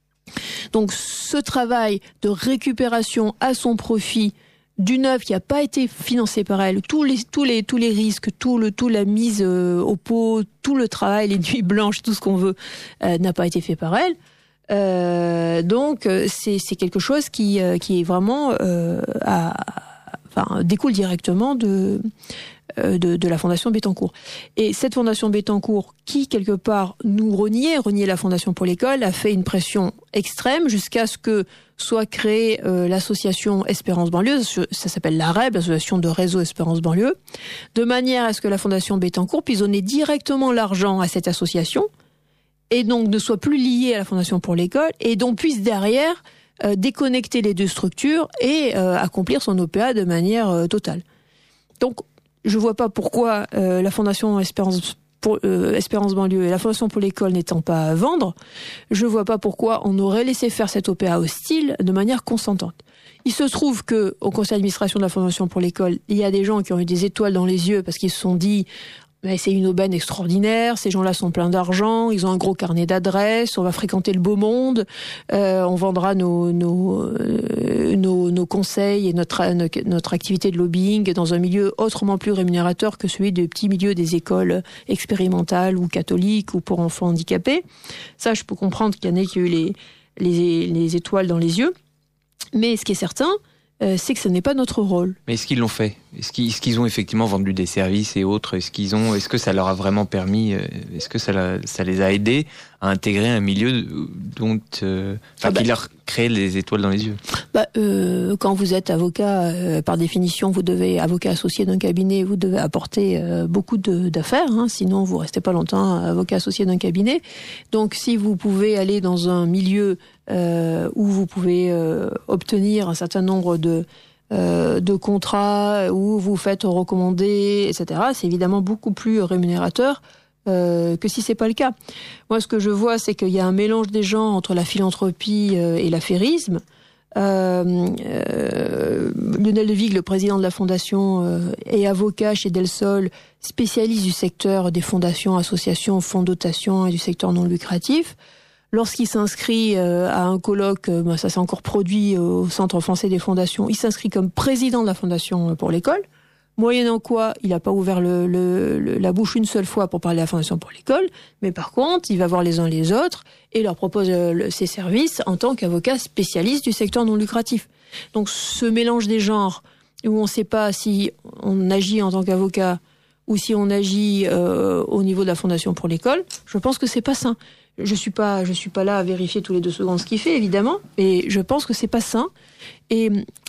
Donc, ce travail de récupération à son profit d'une œuvre qui n'a pas été financée par elle, tous les tous les tous les risques, tout le tout la mise euh, au pot, tout le travail, les nuits blanches, tout ce qu'on veut, euh, n'a pas été fait par elle. Euh, donc c'est c'est quelque chose qui euh, qui est vraiment euh, à, enfin découle directement de euh, de de la Fondation Bettencourt. Et cette Fondation Bettencourt qui quelque part nous reniait reniait la Fondation pour l'école a fait une pression extrême jusqu'à ce que soit créée euh, l'association Espérance Banlieue, ça s'appelle l'A R E B, l'association de réseau Espérance Banlieue, de manière à ce que la Fondation Bettencourt puisse donner directement l'argent à cette association, et donc ne soit plus lié à la Fondation pour l'école, et donc puisse derrière euh, déconnecter les deux structures et euh, accomplir son O P A de manière euh, totale. Donc, je vois pas pourquoi euh, la Fondation Espérance pour euh, Espérance Banlieue et la Fondation pour l'école n'étant pas à vendre, je vois pas pourquoi on aurait laissé faire cet O P A hostile de manière consentante. Il se trouve que au conseil d'administration de la Fondation pour l'école, il y a des gens qui ont eu des étoiles dans les yeux parce qu'ils se sont dit mais c'est une aubaine extraordinaire, ces gens-là sont pleins d'argent, ils ont un gros carnet d'adresses, on va fréquenter le beau monde, euh, on vendra nos nos, euh, nos nos conseils et notre notre activité de lobbying dans un milieu autrement plus rémunérateur que celui du petit milieu des écoles expérimentales ou catholiques ou pour enfants handicapés. Ça, je peux comprendre qu'il y en ait qui ont eu les les les étoiles dans les yeux, mais ce qui est certain, Euh, c'est que ce n'est pas notre rôle. Mais est-ce qu'ils l'ont fait ? Est-ce qu'ils, est-ce qu'ils ont effectivement vendu des services et autres ? Est-ce qu'ils ont, est-ce que ça leur a vraiment permis ? Est-ce que ça, la, ça les a aidés à intégrer un milieu dont, euh, enfin, ah bah, qui leur crée les étoiles dans les yeux ? Bah, euh, quand vous êtes avocat, euh, par définition, vous devez avocat associé d'un cabinet, vous devez apporter euh, beaucoup de, d'affaires, hein, sinon vous restez pas longtemps avocat associé d'un cabinet. Donc, si vous pouvez aller dans un milieu euh, où vous pouvez euh, obtenir un certain nombre de euh, de contrats, où vous faites recommander, et cetera, c'est évidemment beaucoup plus rémunérateur Euh, que si c'est pas le cas. Moi, ce que je vois, c'est qu'il y a un mélange des genres entre la philanthropie euh, et l'affairisme. Euh, euh, Lionel Levig, le président de la fondation, euh, est avocat chez Del Sol, spécialiste du secteur des fondations, associations, fonds de dotation et du secteur non lucratif. Lorsqu'il s'inscrit euh, à un colloque, euh, ben, ça s'est encore produit au Centre français des fondations, il s'inscrit comme président de la fondation pour l'école. Moyennant quoi, il n'a pas ouvert le, le, le, la bouche une seule fois pour parler à la Fondation pour l'école, mais par contre, il va voir les uns les autres et leur propose le, ses services en tant qu'avocat spécialiste du secteur non lucratif. Donc ce mélange des genres, où on ne sait pas si on agit en tant qu'avocat ou si on agit euh, au niveau de la Fondation pour l'école, je pense que c'est pas sain. Je suis pas, je suis pas là à vérifier tous les deux secondes ce qu'il fait, évidemment, mais je pense que c'est pas sain. Et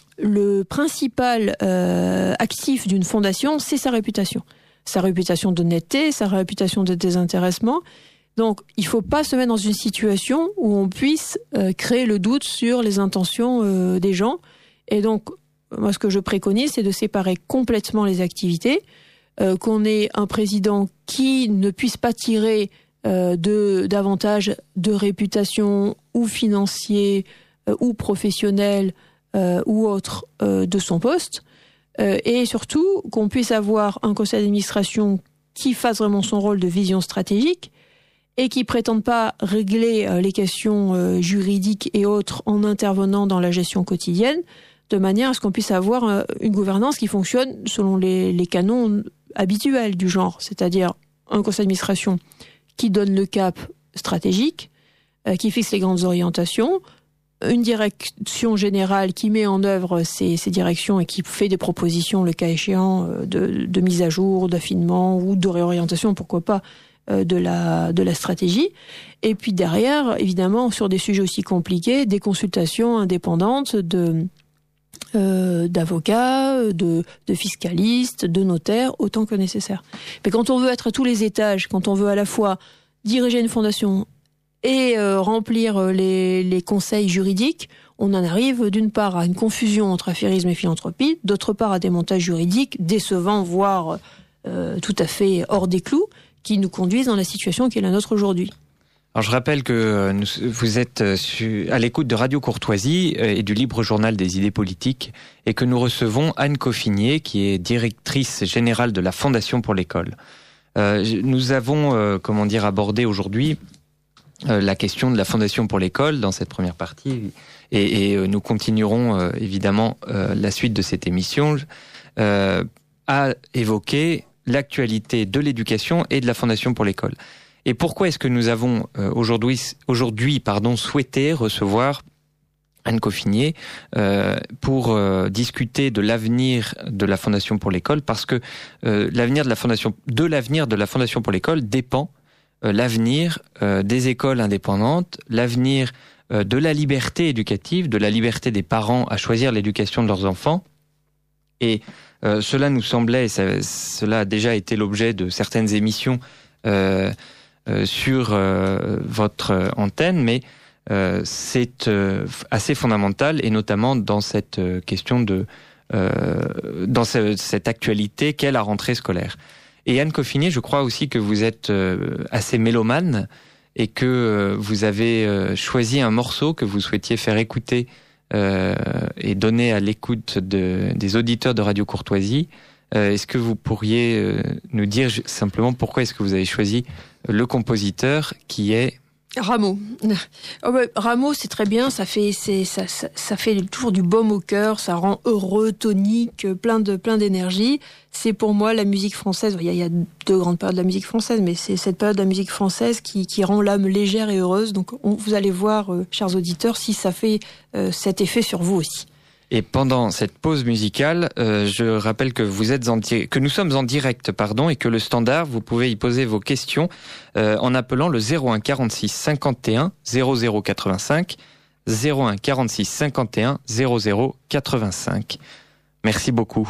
le principal euh, actif d'une fondation, c'est sa réputation. Sa réputation d'honnêteté, sa réputation de désintéressement. Donc, il ne faut pas se mettre dans une situation où on puisse euh, créer le doute sur les intentions euh, des gens. Et donc, moi, ce que je préconise, c'est de séparer complètement les activités, euh, qu'on ait un président qui ne puisse pas tirer euh, de, davantage de réputation ou financier euh, ou professionnel Euh, ou autre euh, de son poste, euh, et surtout qu'on puisse avoir un conseil d'administration qui fasse vraiment son rôle de vision stratégique et qui prétende pas régler euh, les questions euh, juridiques et autres en intervenant dans la gestion quotidienne, de manière à ce qu'on puisse avoir euh, une gouvernance qui fonctionne selon les, les canons habituels du genre, c'est-à-dire un conseil d'administration qui donne le cap stratégique, euh, qui fixe les grandes orientations, une direction générale qui met en œuvre ces, ces directions et qui fait des propositions, le cas échéant, de, de mise à jour, d'affinement ou de réorientation, pourquoi pas, de la, de la stratégie. Et puis derrière, évidemment, sur des sujets aussi compliqués, des consultations indépendantes de, euh, d'avocats, de, de fiscalistes, de notaires, autant que nécessaire. Mais quand on veut être à tous les étages, quand on veut à la fois diriger une fondation et euh, remplir les, les conseils juridiques, on en arrive d'une part à une confusion entre affairisme et philanthropie, d'autre part à des montages juridiques décevants, voire euh, tout à fait hors des clous, qui nous conduisent dans la situation qui est la nôtre aujourd'hui. Alors je rappelle que nous, vous êtes à l'écoute de Radio Courtoisie et du Libre Journal des idées politiques et que nous recevons Anne Coffinier, qui est directrice générale de la Fondation pour l'école. Euh, nous avons, euh, comment dire, abordé aujourd'hui Euh, la question de la Fondation pour l'école dans cette première partie et, et euh, nous continuerons euh, évidemment euh, la suite de cette émission euh, à évoquer l'actualité de l'éducation et de la Fondation pour l'école. Et pourquoi est-ce que nous avons euh, aujourd'hui, aujourd'hui pardon, souhaité recevoir Anne Coffinier euh, pour euh, discuter de l'avenir de la Fondation pour l'école, parce que euh, l'avenir de la Fondation, de l'avenir de la Fondation pour l'école dépend Euh, l'avenir euh, des écoles indépendantes, l'avenir euh, de la liberté éducative, de la liberté des parents à choisir l'éducation de leurs enfants. Et euh, cela nous semblait, ça, cela a déjà été l'objet de certaines émissions euh, euh, sur euh, votre antenne, mais euh, c'est euh, assez fondamental, et notamment dans cette euh, question de euh, dans ce, cette actualité qu'est la rentrée scolaire. Et Anne Coffinier, je crois aussi que vous êtes euh, assez mélomane et que euh, vous avez euh, choisi un morceau que vous souhaitiez faire écouter euh, et donner à l'écoute de, des auditeurs de Radio Courtoisie. Euh, est-ce que vous pourriez euh, nous dire simplement pourquoi est-ce que vous avez choisi le compositeur qui est Rameau. Oh ben, Rameau, c'est très bien, ça fait, c'est, ça, ça, ça fait toujours du baume au cœur, ça rend heureux, tonique, plein de, plein d'énergie. C'est pour moi la musique française. Il y a, il y a deux grandes périodes de la musique française, mais c'est cette période de la musique française qui, qui rend l'âme légère et heureuse. Donc, on, vous allez voir, euh, chers auditeurs, si ça fait euh, cet effet sur vous aussi. Et pendant cette pause musicale, euh, je rappelle que vous êtes en di- que nous sommes en direct, pardon, et que le standard, vous pouvez y poser vos questions euh, en appelant le zéro un quarante-six cinquante et un zéro zéro quatre-vingt-cinq, zéro un quarante-six cinquante et un zéro zéro quatre-vingt-cinq. Merci beaucoup.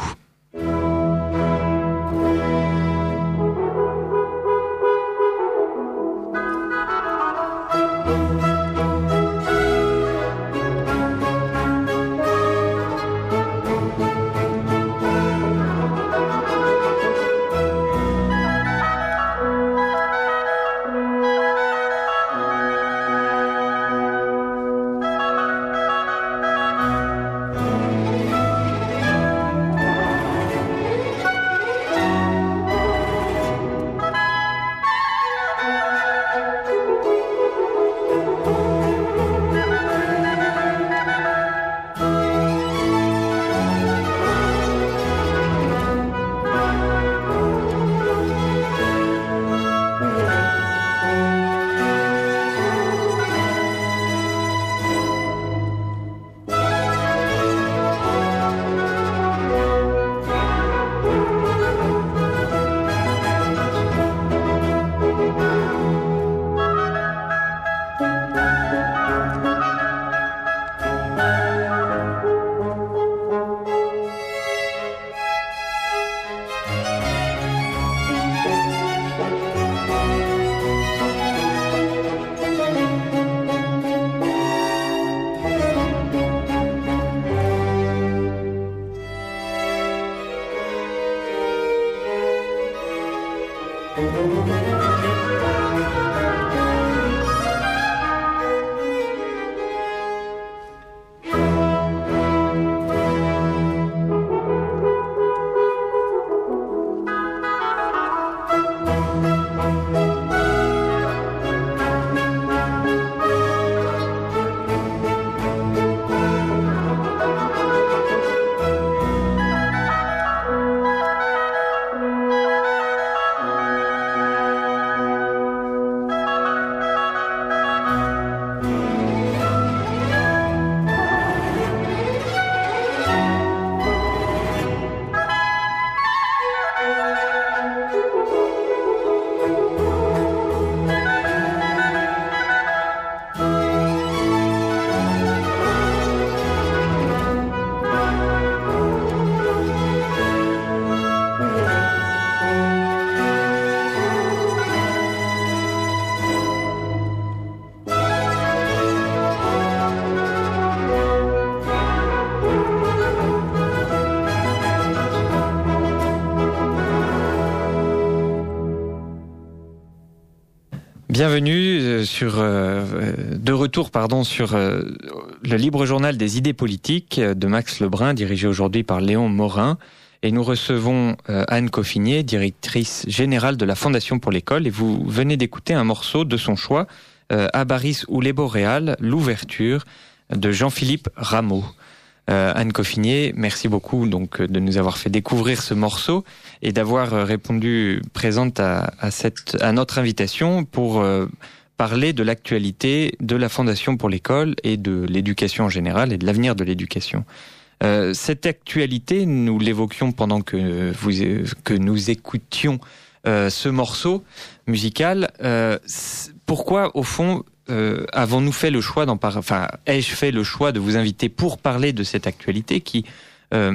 Bienvenue sur euh, de retour pardon sur euh, le libre journal des idées politiques de Max Lebrun, dirigé aujourd'hui par Léon Morin, et nous recevons euh, Anne Coffinier, directrice générale de la Fondation pour l'école, et vous venez d'écouter un morceau de son choix, euh, Abaris ou les Boréales, l'ouverture de Jean-Philippe Rameau. Euh, Anne Coffinier, merci beaucoup donc de nous avoir fait découvrir ce morceau et d'avoir répondu présente à, à, cette, à notre invitation pour euh, parler de l'actualité de la Fondation pour l'école et de l'éducation en général et de l'avenir de l'éducation. Euh, cette actualité, nous l'évoquions pendant que, vous, que nous écoutions euh, ce morceau musical. Euh, pourquoi, au fond, Euh, avons-nous fait le choix d'en parler, enfin, ai-je fait le choix de vous inviter pour parler de cette actualité qui euh,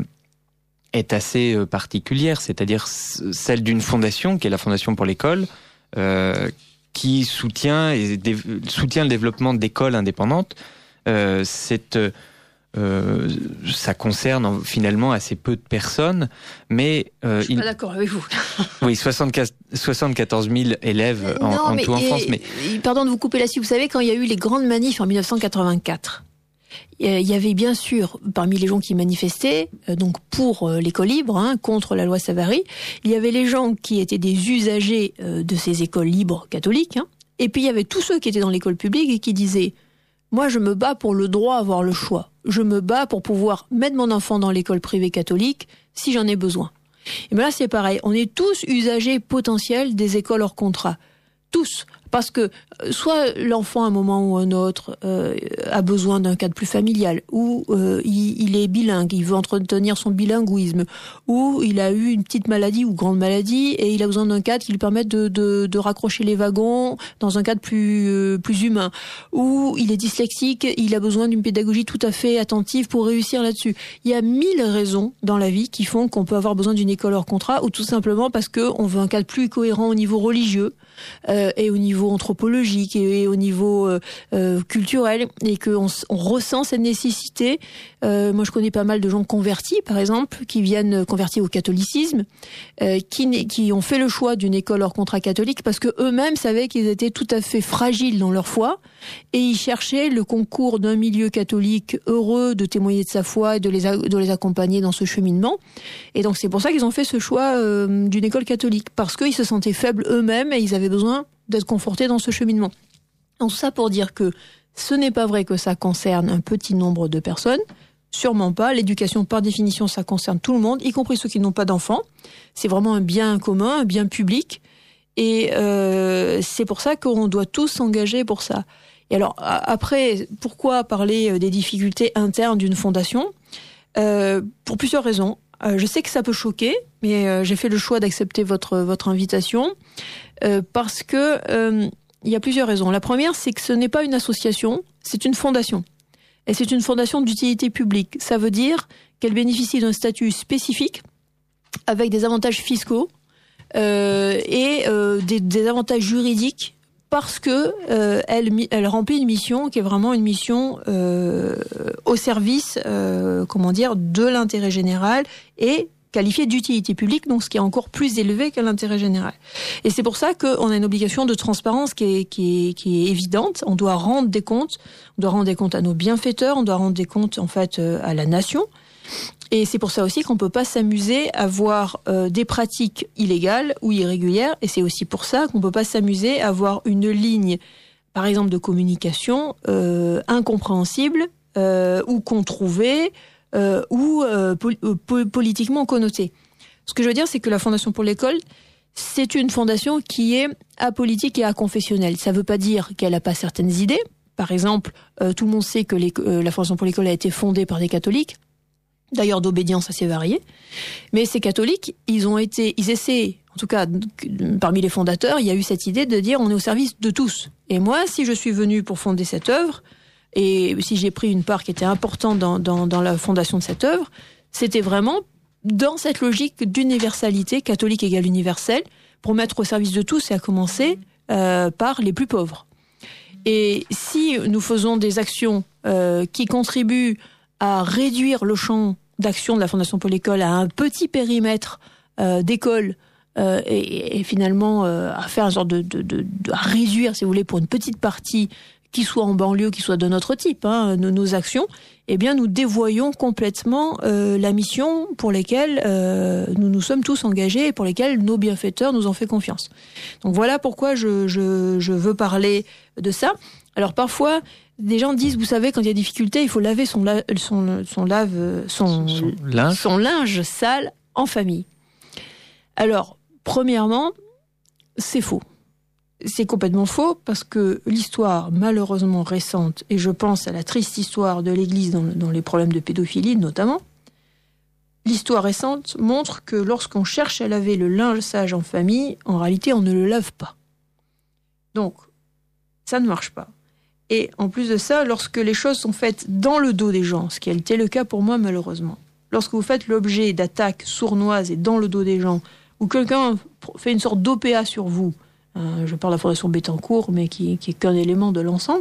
est assez euh, particulière, c'est-à-dire celle d'une fondation, qui est la Fondation pour l'école, euh, qui soutient, et dé, soutient le développement d'écoles indépendantes. Euh, cette, euh, ça concerne finalement assez peu de personnes, mais... Euh, Je suis il... pas d'accord avec vous. Oui, soixante-quatorze mille élèves en, non, en mais, tout en France. Mais... Pardon de vous couper là-dessus. Vous savez, quand il y a eu les grandes manifs en dix-neuf cent quatre-vingt-quatre, il y avait bien sûr, parmi les gens qui manifestaient, donc pour l'école libre, hein, contre la loi Savary, il y avait les gens qui étaient des usagers de ces écoles libres catholiques, hein, et puis il y avait tous ceux qui étaient dans l'école publique et qui disaient « Moi, je me bats pour le droit à avoir le choix. Je me bats pour pouvoir mettre mon enfant dans l'école privée catholique si j'en ai besoin. » Et bien là, c'est pareil. On est tous usagers potentiels des écoles hors contrat. Tous. Parce que soit l'enfant, à un moment ou un autre, euh, a besoin d'un cadre plus familial, ou euh, il, il est bilingue, il veut entretenir son bilinguisme, ou il a eu une petite maladie ou grande maladie et il a besoin d'un cadre qui lui permette de, de, de raccrocher les wagons dans un cadre plus, euh, plus humain, ou il est dyslexique, il a besoin d'une pédagogie tout à fait attentive pour réussir là-dessus. Il y a mille raisons dans la vie qui font qu'on peut avoir besoin d'une école hors contrat, ou tout simplement parce qu'on veut un cadre plus cohérent au niveau religieux euh, et au niveau anthropologique et au niveau euh, euh, culturel, et qu'on on ressent cette nécessité. Euh, moi, je connais pas mal de gens convertis, par exemple, qui viennent convertir au catholicisme, euh, qui, qui ont fait le choix d'une école hors contrat catholique parce que eux-mêmes savaient qu'ils étaient tout à fait fragiles dans leur foi, et ils cherchaient le concours d'un milieu catholique heureux de témoigner de sa foi et de les, de les accompagner dans ce cheminement. Et donc, c'est pour ça qu'ils ont fait ce choix euh, d'une école catholique, parce qu'ils se sentaient faibles eux-mêmes et ils avaient besoin d'être confortés dans ce cheminement. Donc ça pour dire que ce n'est pas vrai que ça concerne un petit nombre de personnes, sûrement pas. L'éducation, par définition, ça concerne tout le monde, y compris ceux qui n'ont pas d'enfants. C'est vraiment un bien commun, un bien public, et euh, c'est pour ça qu'on doit tous s'engager pour ça. Et alors, après, pourquoi parler des difficultés internes d'une fondation ? euh, Pour plusieurs raisons. Euh, je sais que ça peut choquer, mais euh, j'ai fait le choix d'accepter votre votre invitation euh, parce que euh, il y a plusieurs raisons. La première, c'est que ce n'est pas une association, c'est une fondation. Et c'est une fondation d'utilité publique. Ça veut dire qu'elle bénéficie d'un statut spécifique avec des avantages fiscaux euh, et euh, des, des avantages juridiques, parce que euh, elle, elle remplit une mission qui est vraiment une mission euh, au service, euh, comment dire, de l'intérêt général et qualifiée d'utilité publique, donc ce qui est encore plus élevé que l'intérêt général. Et c'est pour ça qu'on a une obligation de transparence qui est, qui est, qui est évidente. On doit rendre des comptes, on doit rendre des comptes à nos bienfaiteurs, on doit rendre des comptes en fait à la nation. Et c'est pour ça aussi qu'on peut pas s'amuser à voir euh, des pratiques illégales ou irrégulières. Et c'est aussi pour ça qu'on peut pas s'amuser à voir une ligne, par exemple, de communication euh, incompréhensible euh, ou controuvée euh, ou euh, pol- euh, politiquement connotée. Ce que je veux dire, c'est que la Fondation pour l'école, c'est une fondation qui est apolitique et aconfessionnelle. Ça veut pas dire qu'elle a pas certaines idées. Par exemple, euh, tout le monde sait que les, euh, la Fondation pour l'école a été fondée par des catholiques. D'ailleurs, d'obédience assez variée. Mais ces catholiques, ils ont été, ils essaient, en tout cas, parmi les fondateurs, il y a eu cette idée de dire on est au service de tous. Et moi, si je suis venu pour fonder cette œuvre, et si j'ai pris une part qui était importante dans, dans, dans la fondation de cette œuvre, c'était vraiment dans cette logique d'universalité, catholique égale universelle, pour mettre au service de tous, et à commencer euh, par les plus pauvres. Et si nous faisons des actions euh, qui contribuent à réduire le champ d'action de la Fondation pour l'école à un petit périmètre euh, d'école euh, et, et finalement euh, à faire un genre de, de, de, de à réduire, si vous voulez, pour une petite partie qui soit en banlieue, qui soit de notre type, hein, nos, nos actions, eh bien nous dévoyons complètement euh, la mission pour laquelle euh, nous nous sommes tous engagés et pour lesquelles nos bienfaiteurs nous ont fait confiance. Donc voilà pourquoi je, je, je veux parler de ça. Alors parfois, des gens disent, vous savez, quand il y a des difficultés, il faut laver son, la, son, son, lave, son, son, linge. son linge sale en famille. Alors, premièrement, c'est faux. C'est complètement faux parce que l'histoire malheureusement récente, et je pense à la triste histoire de l'Église dans, dans les problèmes de pédophilie notamment, l'histoire récente montre que lorsqu'on cherche à laver le linge sale en famille, en réalité on ne le lave pas. Donc, ça ne marche pas. Et en plus de ça, lorsque les choses sont faites dans le dos des gens, ce qui a été le cas pour moi malheureusement, lorsque vous faites l'objet d'attaques sournoises et dans le dos des gens, où quelqu'un fait une sorte d'O P A sur vous, euh, je parle de la Fondation Bettencourt, mais qui, qui est qu'un élément de l'ensemble,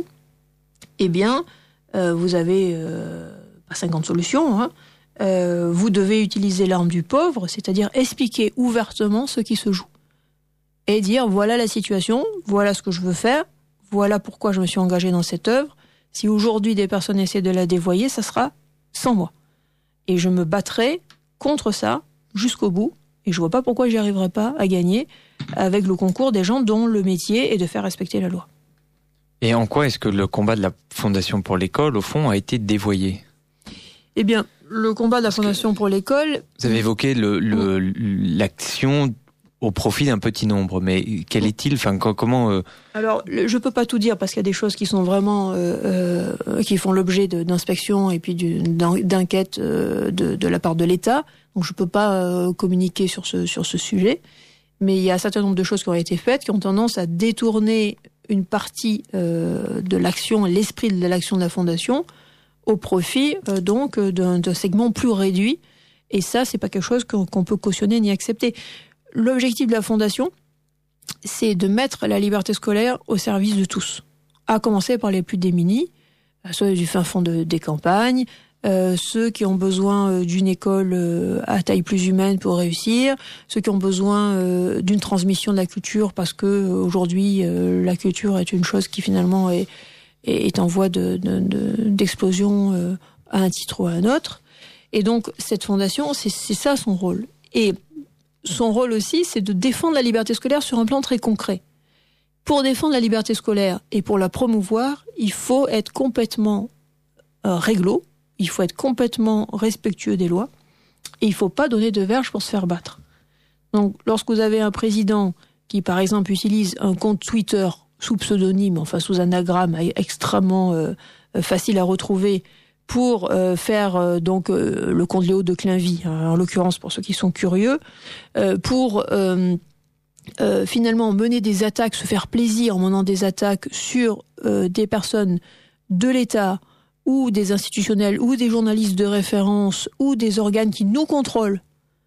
eh bien, euh, vous avez euh, pas cinquante solutions, hein, euh, vous devez utiliser l'arme du pauvre, c'est-à-dire expliquer ouvertement ce qui se joue. Et dire, voilà la situation, voilà ce que je veux faire, voilà pourquoi je me suis engagé dans cette œuvre. Si aujourd'hui des personnes essaient de la dévoyer, ça sera sans moi. Et je me battrai contre ça jusqu'au bout. Et je vois pas pourquoi j'y arriverai pas à gagner avec le concours des gens dont le métier est de faire respecter la loi. Et en quoi est-ce que le combat de la Fondation pour l'école, au fond, a été dévoyé ? Eh bien, le combat de la Parce Fondation pour l'école... Vous avez évoqué le, le, l'action au profit d'un petit nombre, mais quel est-il ? Enfin, comment euh... Alors, je peux pas tout dire parce qu'il y a des choses qui sont vraiment euh, euh, qui font l'objet de, d'inspection et puis du, d'enquête euh, de, de la part de l'État. Donc, je peux pas euh, communiquer sur ce sur ce sujet. Mais il y a un certain nombre de choses qui ont été faites qui ont tendance à détourner une partie euh, de l'action, l'esprit de l'action de la Fondation, au profit euh, donc d'un, d'un segment plus réduit. Et ça, c'est pas quelque chose qu'on, qu'on peut cautionner ni accepter. L'objectif de la Fondation, c'est de mettre la liberté scolaire au service de tous, à commencer par les plus démunis, ceux du fin fond de, des campagnes, euh, ceux qui ont besoin d'une école euh, à taille plus humaine pour réussir, ceux qui ont besoin euh, d'une transmission de la culture parce que euh, aujourd'hui euh, la culture est une chose qui finalement est, est en voie de, de, de, d'explosion euh, à un titre ou à un autre. Et donc cette fondation, c'est, c'est ça son rôle. Et son rôle aussi, c'est de défendre la liberté scolaire sur un plan très concret. Pour défendre la liberté scolaire et pour la promouvoir, il faut être complètement euh, réglo, il faut être complètement respectueux des lois, et il ne faut pas donner de verge pour se faire battre. Donc, lorsque vous avez un président qui, par exemple, utilise un compte Twitter sous pseudonyme, enfin sous anagramme extrêmement euh, facile à retrouver, pour euh, faire euh, donc euh, le compte Léo de Clainvy, hein, en l'occurrence pour ceux qui sont curieux, euh, pour euh, euh, finalement mener des attaques, se faire plaisir en menant des attaques sur euh, des personnes de l'État ou des institutionnels ou des journalistes de référence ou des organes qui nous contrôlent,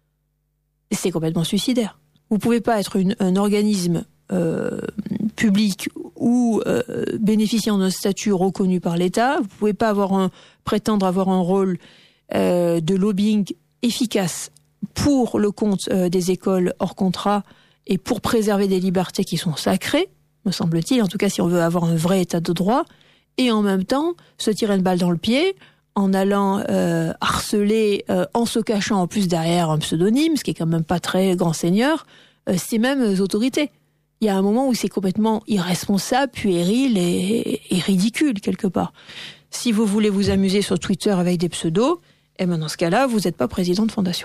c'est complètement suicidaire. Vous pouvez pas être une, un organisme euh, public ou euh, bénéficiant d'un statut reconnu par l'État. Vous pouvez pas avoir un, prétendre avoir un rôle euh, de lobbying efficace pour le compte euh, des écoles hors contrat et pour préserver des libertés qui sont sacrées, me semble-t-il, en tout cas si on veut avoir un vrai état de droit, et en même temps se tirer une balle dans le pied en allant euh, harceler, euh, en se cachant en plus derrière un pseudonyme, ce qui est quand même pas très grand seigneur, euh, ces mêmes autorités. Il y a un moment où c'est complètement irresponsable, puéril et, et ridicule quelque part. Si vous voulez vous amuser sur Twitter avec des pseudos, eh ben dans ce cas-là, vous n'êtes pas président de fondation.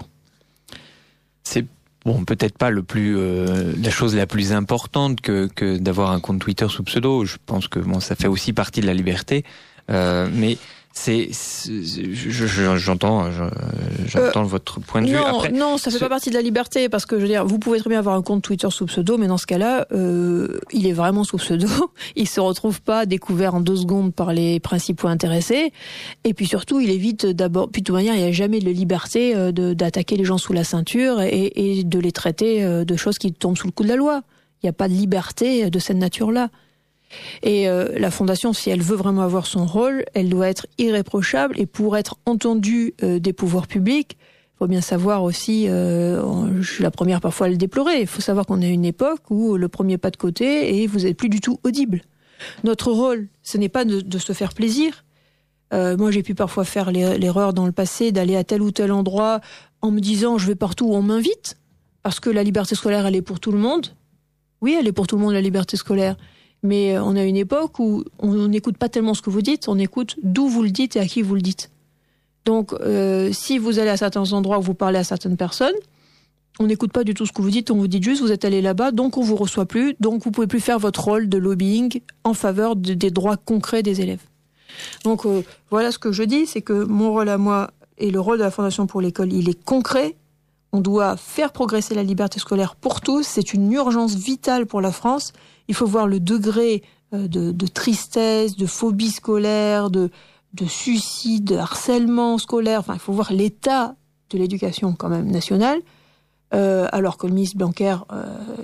C'est bon, peut-être pas le plus euh, la chose la plus importante que que d'avoir un compte Twitter sous pseudo. Je pense que bon, ça fait aussi partie de la liberté, euh, mais c'est, c'est je, je, j'entends je, j'entends euh, votre point de vue. Non, Après, non, ça fait ce... pas partie de la liberté parce que je veux dire, vous pouvez très bien avoir un compte Twitter sous pseudo, mais dans ce cas-là, euh, il est vraiment sous pseudo. Il se retrouve pas découvert en deux secondes par les principaux intéressés. Et puis surtout, il évite d'abord. Puis de toute manière, il n'y a jamais de liberté de, d'attaquer les gens sous la ceinture et, et de les traiter de choses qui tombent sous le coup de la loi. Il n'y a pas de liberté de cette nature-là. Et euh, la Fondation, si elle veut vraiment avoir son rôle, elle doit être irréprochable et pour être entendue euh, des pouvoirs publics, il faut bien savoir aussi, euh, je suis la première parfois à le déplorer, il faut savoir qu'on est à une époque où le premier pas de côté et vous n'êtes plus du tout audible. Notre rôle, ce n'est pas de, de se faire plaisir. Euh, moi, j'ai pu parfois faire l'erreur dans le passé d'aller à tel ou tel endroit en me disant je vais partout où on m'invite, parce que la liberté scolaire, elle est pour tout le monde. Oui, elle est pour tout le monde, la liberté scolaire. Mais on a une époque où on n'écoute pas tellement ce que vous dites, on écoute d'où vous le dites et à qui vous le dites. Donc, euh, si vous allez à certains endroits où vous parlez à certaines personnes, on n'écoute pas du tout ce que vous dites, on vous dit juste vous êtes allé là-bas, donc on vous reçoit plus, donc vous pouvez plus faire votre rôle de lobbying en faveur de, des droits concrets des élèves. Donc euh, voilà ce que je dis, c'est que mon rôle à moi et le rôle de la Fondation pour l'école, il est concret. On doit faire progresser la liberté scolaire pour tous, c'est une urgence vitale pour la France. Il faut voir le degré de, de tristesse, de phobie scolaire, de, de suicide, de harcèlement scolaire. Enfin, il faut voir l'état de l'éducation quand même nationale. Euh, alors que le ministre Blanquer euh,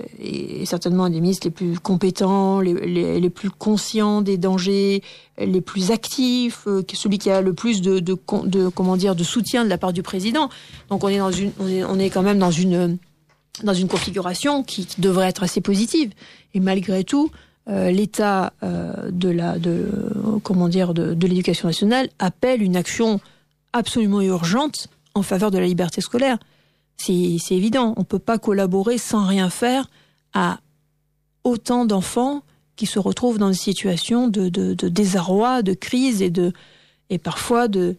est certainement un des ministres les plus compétents, les, les, les plus conscients des dangers, les plus actifs, euh, celui qui a le plus de, de, de, comment dire, de soutien de la part du président. Donc on est dans une, on est, on est quand même dans une, dans une configuration qui, qui devrait être assez positive. Et malgré tout, euh, l'état euh, de la, de, comment dire, de, de l'éducation nationale appelle une action absolument urgente en faveur de la liberté scolaire. C'est, c'est évident, on ne peut pas collaborer sans rien faire à autant d'enfants qui se retrouvent dans une situation de, de, de désarroi, de crise et, de, et parfois de,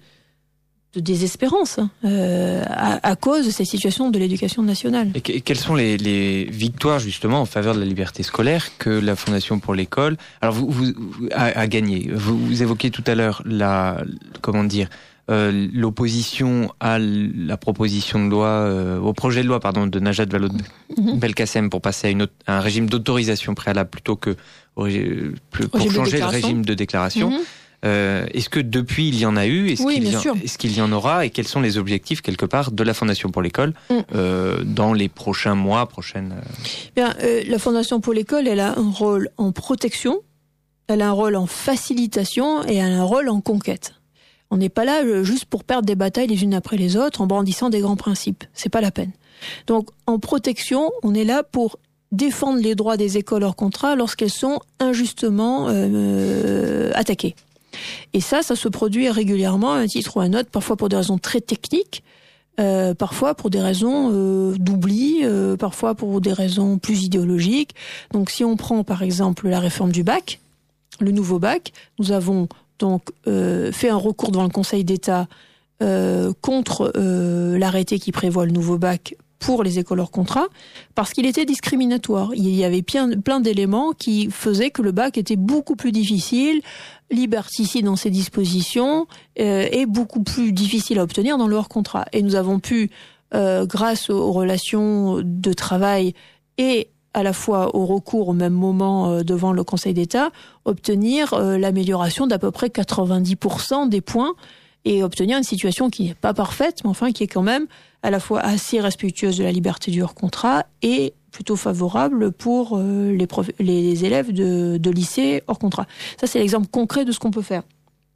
de désespérance hein, euh, à, à cause de cette situation de l'éducation nationale. Et que, quelles sont les, les victoires justement en faveur de la liberté scolaire que la Fondation pour l'école alors vous, vous, a, a gagné? Vous, vous évoquiez tout à l'heure la, comment dire, Euh, l'opposition à la proposition de loi, euh, au projet de loi pardon de Najat Vallaud-Belkacem pour passer à, une autre, à un régime d'autorisation préalable plutôt que au, plus, pour changer le régime de déclaration. Mm-hmm. Euh, est-ce que depuis il y en a eu, est-ce, oui, qu'il, bien y sûr. en, est-ce qu'il y en aura et quels sont les objectifs quelque part de la Fondation pour l'école mm. euh, dans les prochains mois, prochaines euh... Bien, euh, la Fondation pour l'école, elle a un rôle en protection, elle a un rôle en facilitation et elle a un rôle en conquête. On n'est pas là juste pour perdre des batailles les unes après les autres en brandissant des grands principes. C'est pas la peine. Donc, en protection, on est là pour défendre les droits des écoles hors contrat lorsqu'elles sont injustement euh, attaquées. Et ça, ça se produit régulièrement à un titre ou à un autre, parfois pour des raisons très techniques, euh, parfois pour des raisons euh, d'oubli, euh, parfois pour des raisons plus idéologiques. Donc, si on prend par exemple la réforme du bac, le nouveau bac, nous avons donc euh, fait un recours devant le Conseil d'État euh, contre euh, l'arrêté qui prévoit le nouveau bac pour les écoles hors contrat, parce qu'il était discriminatoire. Il y avait plein, plein d'éléments qui faisaient que le bac était beaucoup plus difficile, liberticide dans ses dispositions, euh, et beaucoup plus difficile à obtenir dans le hors contrat. Et nous avons pu, euh, grâce aux relations de travail et à la fois au recours au même moment euh, devant le Conseil d'État, obtenir euh, l'amélioration d'à peu près quatre-vingt-dix pour cent des points et obtenir une situation qui n'est pas parfaite, mais enfin qui est quand même à la fois assez respectueuse de la liberté du hors-contrat et plutôt favorable pour euh, les, prof... les élèves de, de lycée hors contrat. Ça, c'est l'exemple concret de ce qu'on peut faire.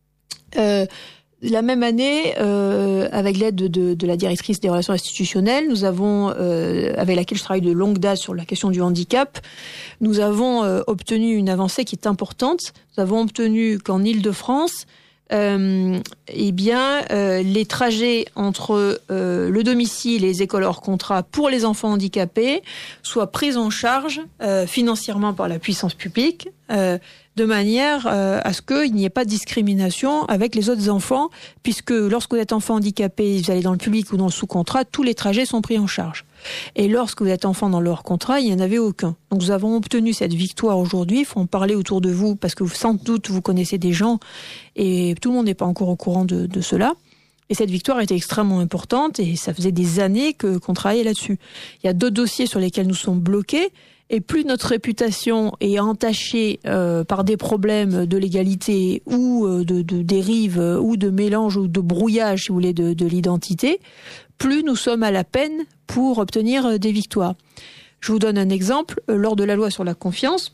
Euh, La même année, euh, avec l'aide de, de, de la directrice des relations institutionnelles, nous avons, euh, avec laquelle je travaille de longue date sur la question du handicap, nous avons euh, obtenu une avancée qui est importante. Nous avons obtenu qu'en Île-de-France, euh, eh bien, euh, les trajets entre euh, le domicile et les écoles hors contrat pour les enfants handicapés soient pris en charge euh, financièrement par la puissance publique. Euh, de manière euh, à ce qu'il n'y ait pas de discrimination avec les autres enfants, puisque lorsque vous êtes enfant handicapé, vous allez dans le public ou dans le sous-contrat, tous les trajets sont pris en charge. Et lorsque vous êtes enfant dans le hors-contrat, il n'y en avait aucun. Donc nous avons obtenu cette victoire aujourd'hui, il faut en parler autour de vous, parce que vous, sans doute vous connaissez des gens, et tout le monde n'est pas encore au courant de, de cela. Et cette victoire était extrêmement importante, et ça faisait des années que, qu'on travaillait là-dessus. Il y a deux dossiers sur lesquels nous sommes bloqués, et plus notre réputation est entachée euh, par des problèmes de légalité ou euh, de, de dérive euh, ou de mélange ou de brouillage, si vous voulez, de, de l'identité, plus nous sommes à la peine pour obtenir euh, des victoires. Je vous donne un exemple. Euh, lors de la loi sur la confiance,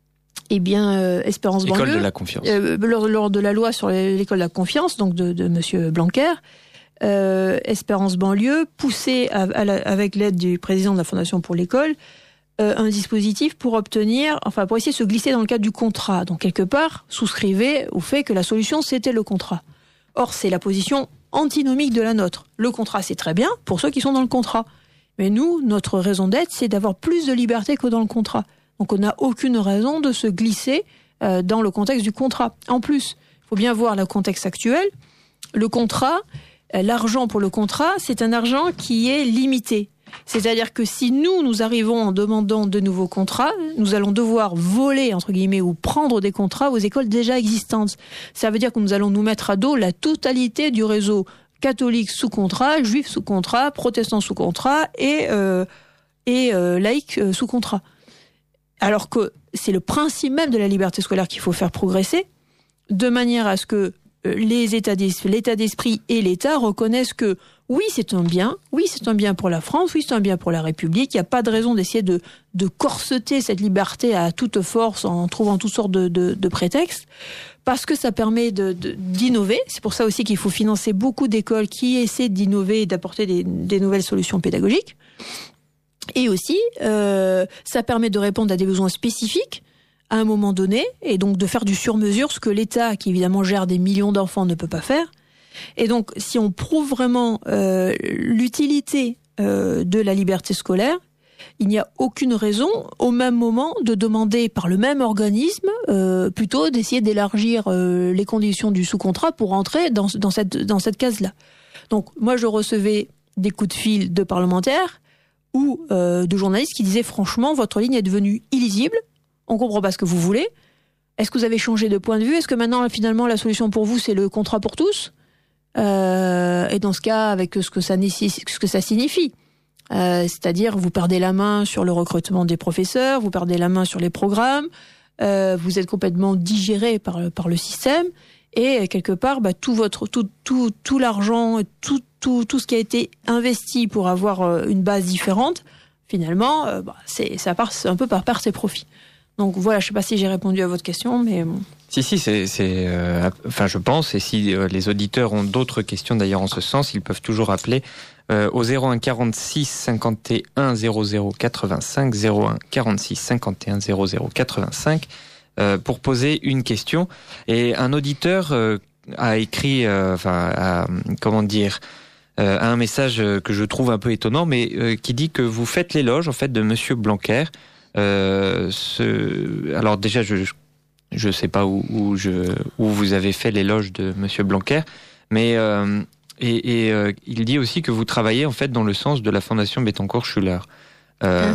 eh bien, euh, Espérance École banlieue, de la confiance. Euh, lors, lors de la loi sur l'école de la confiance, donc de, de Monsieur Blanquer, euh, Espérance banlieue poussait à, à la, avec l'aide du président de la Fondation pour l'école, Euh, un dispositif pour obtenir, enfin pour essayer de se glisser dans le cadre du contrat. Donc quelque part, souscrivait au fait que la solution c'était le contrat. Or c'est la position antinomique de la nôtre. Le contrat c'est très bien pour ceux qui sont dans le contrat. Mais nous, notre raison d'être, c'est d'avoir plus de liberté que dans le contrat. Donc on n'a aucune raison de se glisser euh, dans le contexte du contrat. En plus, il faut bien voir le contexte actuel. Le contrat, euh, l'argent pour le contrat, c'est un argent qui est limité. C'est-à-dire que si nous, nous arrivons en demandant de nouveaux contrats, nous allons devoir voler, entre guillemets, ou prendre des contrats aux écoles déjà existantes. Ça veut dire que nous allons nous mettre à dos la totalité du réseau catholique sous contrat, juif sous contrat, protestant sous contrat et, euh, et euh, laïque euh, sous contrat. Alors que c'est le principe même de la liberté scolaire qu'il faut faire progresser, de manière à ce que les états d'esprit, l'état d'esprit et l'État reconnaissent que oui, c'est un bien. Oui, c'est un bien pour la France. Oui, c'est un bien pour la République. Il n'y a pas de raison d'essayer de, de corseter cette liberté à toute force en trouvant toutes sortes de, de, de prétextes. Parce que ça permet de, de, d'innover. C'est pour ça aussi qu'il faut financer beaucoup d'écoles qui essaient d'innover et d'apporter des, des nouvelles solutions pédagogiques. Et aussi, euh, ça permet de répondre à des besoins spécifiques à un moment donné, et donc de faire du sur-mesure, ce que l'État, qui évidemment gère des millions d'enfants, ne peut pas faire. Et donc, si on prouve vraiment euh, l'utilité euh, de la liberté scolaire, il n'y a aucune raison, au même moment, de demander par le même organisme, euh, plutôt d'essayer d'élargir euh, les conditions du sous-contrat pour entrer dans, dans cette, dans cette case-là. Donc, moi, je recevais des coups de fil de parlementaires ou euh, de journalistes qui disaient, franchement, votre ligne est devenue illisible, on comprend pas ce que vous voulez. Est-ce que vous avez changé de point de vue ? Est-ce que maintenant, finalement, la solution pour vous, c'est le contrat pour tous ? euh, Et dans ce cas, avec ce que ça, ce que ça signifie. Euh, c'est-à-dire, vous perdez la main sur le recrutement des professeurs, vous perdez la main sur les programmes, euh, vous êtes complètement digéré par, par le système, et quelque part, bah, tout votre, tout, tout, tout l'argent, tout, tout, tout ce qui a été investi pour avoir une base différente, finalement, euh, bah, c'est, ça part un peu par perte ses profits. Donc voilà, je sais pas si j'ai répondu à votre question, mais bon. Si, si, c'est, c'est euh, enfin, je pense, et si euh, les auditeurs ont d'autres questions d'ailleurs en ce sens, ils peuvent toujours appeler euh, au zéro un quarante-six cinquante et un zéro zéro quatre-vingt-cinq, zéro un quarante-six cinquante et un zéro zéro quatre-vingt-cinq, euh, pour poser une question. Et un auditeur euh, a écrit, euh, enfin, a, comment dire, euh, a un message que je trouve un peu étonnant, mais euh, qui dit que vous faites l'éloge, en fait, de Monsieur Blanquer. Euh, ce... Alors déjà, je je sais pas où, où je où vous avez fait l'éloge de Monsieur Blanquer, mais euh, et, et euh, il dit aussi que vous travaillez en fait dans le sens de la Fondation Bettencourt-Schuller. Euh,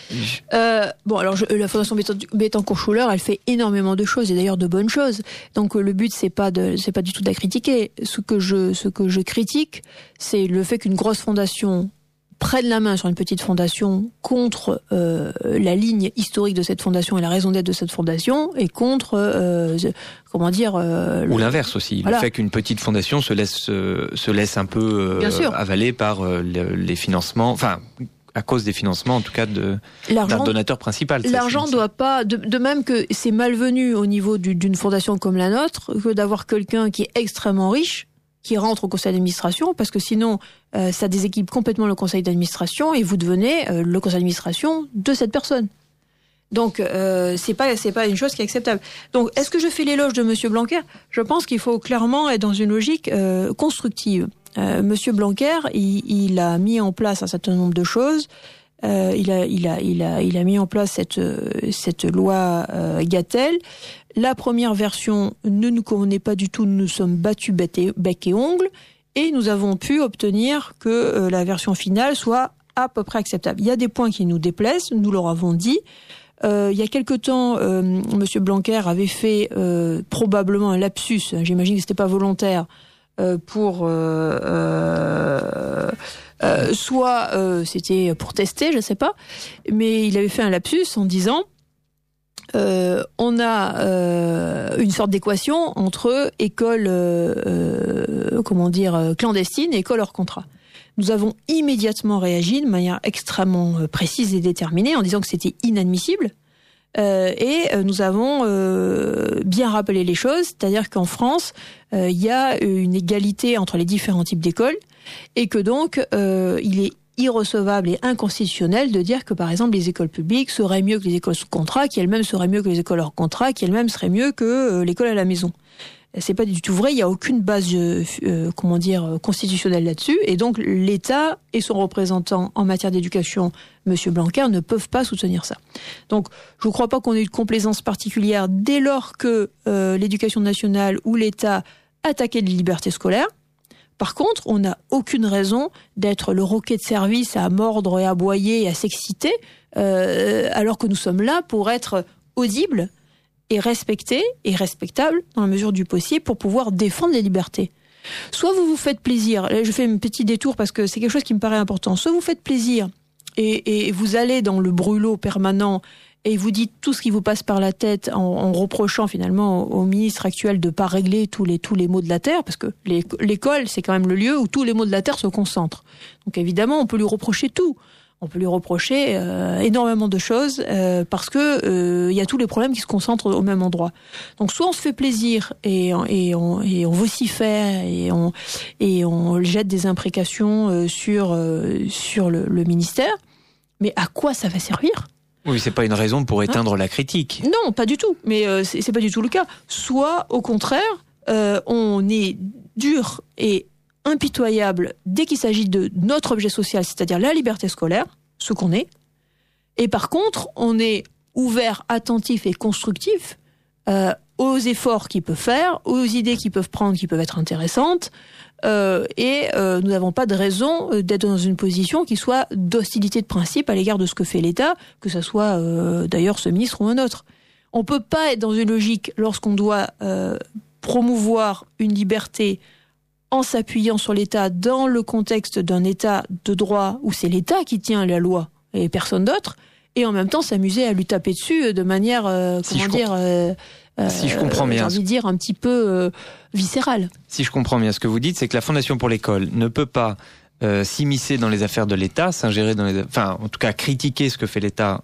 euh, bon, alors je, la Fondation Bettencourt-Schuller, elle fait énormément de choses et d'ailleurs de bonnes choses. Donc le but c'est pas de c'est pas du tout de la critiquer. Ce que je ce que je critique, c'est le fait qu'une grosse fondation prenne la main sur une petite fondation contre euh, la ligne historique de cette fondation et la raison d'être de cette fondation, et contre, euh, comment dire... Euh, Ou le... l'inverse aussi, voilà. Le fait qu'une petite fondation se laisse, euh, se laisse un peu euh, avaler par euh, le, les financements, enfin, à cause des financements en tout cas de, d'un donateur principal. L'argent ne doit pas... De, de même que c'est malvenu au niveau du, d'une fondation comme la nôtre, que d'avoir quelqu'un qui est extrêmement riche, qui rentre au conseil d'administration, parce que sinon, euh, ça déséquilibre complètement le conseil d'administration et vous devenez euh, le conseil d'administration de cette personne. Donc, euh, c'est pas, c'est pas une chose qui est acceptable. Donc, est-ce que je fais l'éloge de Monsieur Blanquer ? Je pense qu'il faut clairement être dans une logique euh, constructive. Euh, Monsieur Blanquer, il, il a mis en place un certain nombre de choses. Euh, il a, il a, il a, il a mis en place cette, cette loi euh, Gatel. La première version ne nous convenait pas du tout, nous nous sommes battus bec et ongles, et nous avons pu obtenir que euh, la version finale soit à peu près acceptable. Il y a des points qui nous déplaisent, nous leur avons dit. Euh, il y a quelque temps, euh, Monsieur Blanquer avait fait euh, probablement un lapsus, j'imagine que c'était pas volontaire, euh, pour... Euh, euh, euh, soit euh, c'était pour tester, je sais pas, mais il avait fait un lapsus en disant... Euh, on a euh, une sorte d'équation entre école, euh, euh, comment dire, clandestine et école hors contrat. Nous avons immédiatement réagi de manière extrêmement précise et déterminée en disant que c'était inadmissible. Euh, et nous avons euh, bien rappelé les choses, c'est-à-dire qu'en France, euh, il y a une égalité entre les différents types d'écoles et que donc euh, il est irrecevable et inconstitutionnel de dire que, par exemple, les écoles publiques seraient mieux que les écoles sous contrat, qui elles-mêmes seraient mieux que les écoles hors contrat, qui elles-mêmes seraient mieux que euh, l'école à la maison. C'est pas du tout vrai, il y a aucune base, euh, euh, comment dire, constitutionnelle là-dessus, et donc l'État et son représentant en matière d'éducation, Monsieur Blanquer, ne peuvent pas soutenir ça. Donc, je ne crois pas qu'on ait une complaisance particulière dès lors que euh, l'éducation nationale ou l'État attaquait les libertés scolaires. Par contre, on n'a aucune raison d'être le roquet de service à mordre et à aboyer et à s'exciter, euh, alors que nous sommes là pour être audibles et respectés et respectables dans la mesure du possible pour pouvoir défendre les libertés. Soit vous vous faites plaisir, là je fais un petit détour parce que c'est quelque chose qui me paraît important, soit vous faites plaisir et, et vous allez dans le brûlot permanent et vous dites tout ce qui vous passe par la tête en, en reprochant finalement au, au ministre actuel de pas régler tous les tous les maux de la terre, parce que les, l'école c'est quand même le lieu où tous les maux de la terre se concentrent. Donc évidemment, on peut lui reprocher tout. On peut lui reprocher euh, énormément de choses euh, parce que il euh, y a tous les problèmes qui se concentrent au même endroit. Donc soit on se fait plaisir et, et, on, et on vocifère et on, et on jette des imprécations euh, sur, euh, sur le, le ministère, mais à quoi ça va servir ? Oui, c'est pas une raison pour éteindre hein la critique. Non, pas du tout. Mais euh, c'est, c'est pas du tout le cas. Soit, au contraire, euh, on est dur et impitoyable dès qu'il s'agit de notre objet social, c'est-à-dire la liberté scolaire, ce qu'on est. Et par contre, on est ouvert, attentif et constructif euh, aux efforts qu'il peut faire, aux idées qu'il peuvent prendre, qui peuvent être intéressantes. Euh, et euh, nous n'avons pas de raison d'être dans une position qui soit d'hostilité de principe à l'égard de ce que fait l'État, que ce soit euh, d'ailleurs ce ministre ou un autre. On peut pas être dans une logique lorsqu'on doit euh, promouvoir une liberté en s'appuyant sur l'État dans le contexte d'un État de droit où c'est l'État qui tient la loi et personne d'autre, et en même temps s'amuser à lui taper dessus de manière, euh, si comment dire, euh, euh, si je comprends bien, j'ai envie de dire un petit peu euh, viscérale. Si je comprends bien, ce que vous dites, c'est que la Fondation pour l'école ne peut pas euh, s'immiscer dans les affaires de l'État, s'ingérer dans les, enfin, en tout cas, critiquer ce que fait l'État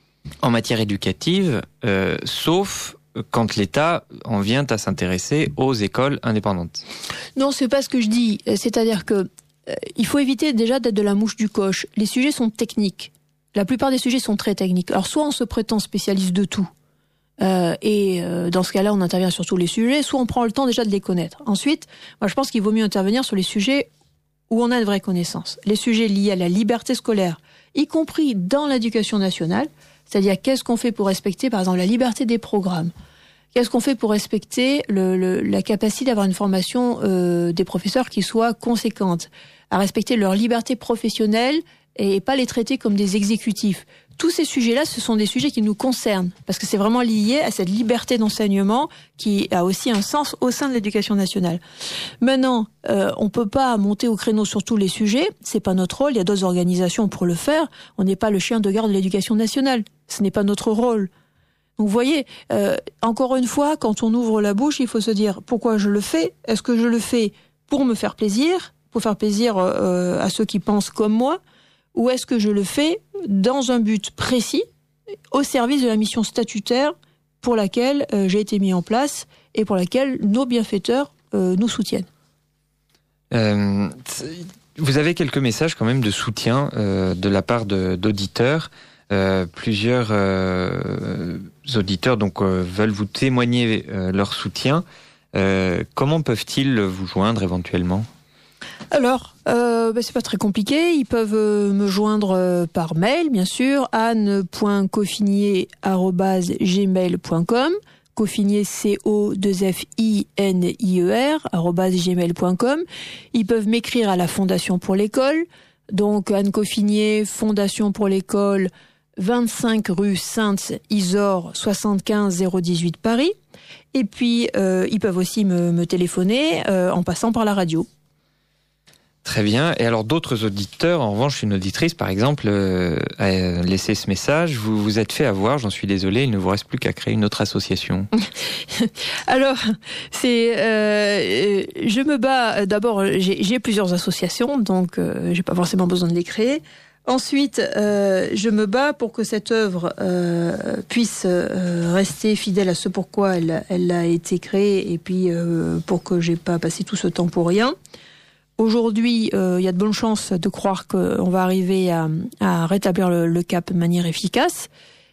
en matière éducative, euh, sauf quand l'État en vient à s'intéresser aux écoles indépendantes. Non, c'est pas ce que je dis. C'est-à-dire que euh, il faut éviter déjà d'être de la mouche du coche. Les sujets sont techniques. La plupart des sujets sont très techniques. Alors soit on se prétend spécialiste de tout, euh, et euh, dans ce cas-là on intervient sur tous les sujets, soit on prend le temps déjà de les connaître. Ensuite, moi je pense qu'il vaut mieux intervenir sur les sujets où on a une vraie connaissance. Les sujets liés à la liberté scolaire, y compris dans l'éducation nationale, c'est-à-dire qu'est-ce qu'on fait pour respecter par exemple la liberté des programmes. Qu'est-ce qu'on fait pour respecter le, le, la capacité d'avoir une formation euh, des professeurs qui soit conséquente, à respecter leur liberté professionnelle et pas les traiter comme des exécutifs. Tous ces sujets-là, ce sont des sujets qui nous concernent, parce que c'est vraiment lié à cette liberté d'enseignement qui a aussi un sens au sein de l'éducation nationale. Maintenant, euh, on peut pas monter au créneau sur tous les sujets, c'est pas notre rôle, il y a d'autres organisations pour le faire, on n'est pas le chien de garde de l'éducation nationale, ce n'est pas notre rôle. Donc vous voyez, euh, encore une fois, quand on ouvre la bouche, il faut se dire pourquoi je le fais. Est-ce que je le fais pour me faire plaisir, pour faire plaisir euh, à ceux qui pensent comme moi, ou est-ce que je le fais dans un but précis, au service de la mission statutaire pour laquelle euh, j'ai été mis en place et pour laquelle nos bienfaiteurs euh, nous soutiennent. Euh, vous avez quelques messages quand même de soutien euh, de la part de, d'auditeurs. Euh, plusieurs euh, auditeurs donc euh, veulent vous témoigner euh, leur soutien. Euh, comment peuvent-ils vous joindre éventuellement ? Alors, euh, bah, c'est pas très compliqué. Ils peuvent euh, me joindre euh, par mail, bien sûr, anne point coffinier arobase gmail point com. Coffinier, C O deux F I N I E R, arobase gmail point com. Ils peuvent m'écrire à la Fondation pour l'école. Donc, Anne Coffinier, Fondation pour l'école, vingt-cinq rue Sainte-Isore, soixante-quinze zéro dix-huit Paris. Et puis, euh, ils peuvent aussi me, me téléphoner euh, en passant par la radio. Très bien. Et alors d'autres auditeurs, en revanche, une auditrice par exemple, euh, a laissé ce message. Vous vous êtes fait avoir, j'en suis désolé, il ne vous reste plus qu'à créer une autre association. Alors, c'est, euh, je me bats. D'abord, j'ai, j'ai plusieurs associations, donc euh, j'ai pas forcément besoin de les créer. Ensuite, euh, je me bats pour que cette œuvre euh, puisse euh, rester fidèle à ce pourquoi elle, elle a été créée, et puis euh, pour que j'ai pas passé tout ce temps pour rien. Aujourd'hui, euh, il y a de bonnes chances de croire qu'on va arriver à, à rétablir le, le cap de manière efficace.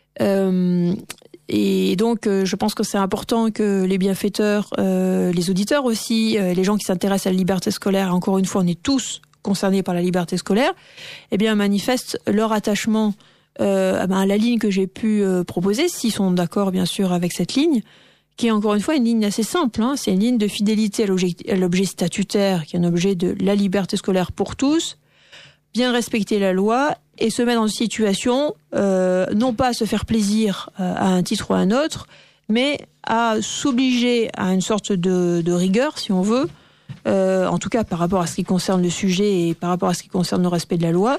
Euh, et donc, euh, je pense que c'est important que les bienfaiteurs, euh, les auditeurs aussi, euh, les gens qui s'intéressent à la liberté scolaire, encore une fois, on est tous concernés par la liberté scolaire, eh bien, manifestent leur attachement euh, à la ligne que j'ai pu euh, proposer, s'ils sont d'accord, bien sûr, avec cette ligne, qui est encore une fois une ligne assez simple, hein. C'est une ligne de fidélité à l'objet, à l'objet statutaire, qui est un objet de la liberté scolaire pour tous, bien respecter la loi et se mettre dans une situation, euh, non pas à se faire plaisir euh, à un titre ou à un autre, mais à s'obliger à une sorte de, de rigueur, si on veut, euh, en tout cas par rapport à ce qui concerne le sujet et par rapport à ce qui concerne le respect de la loi,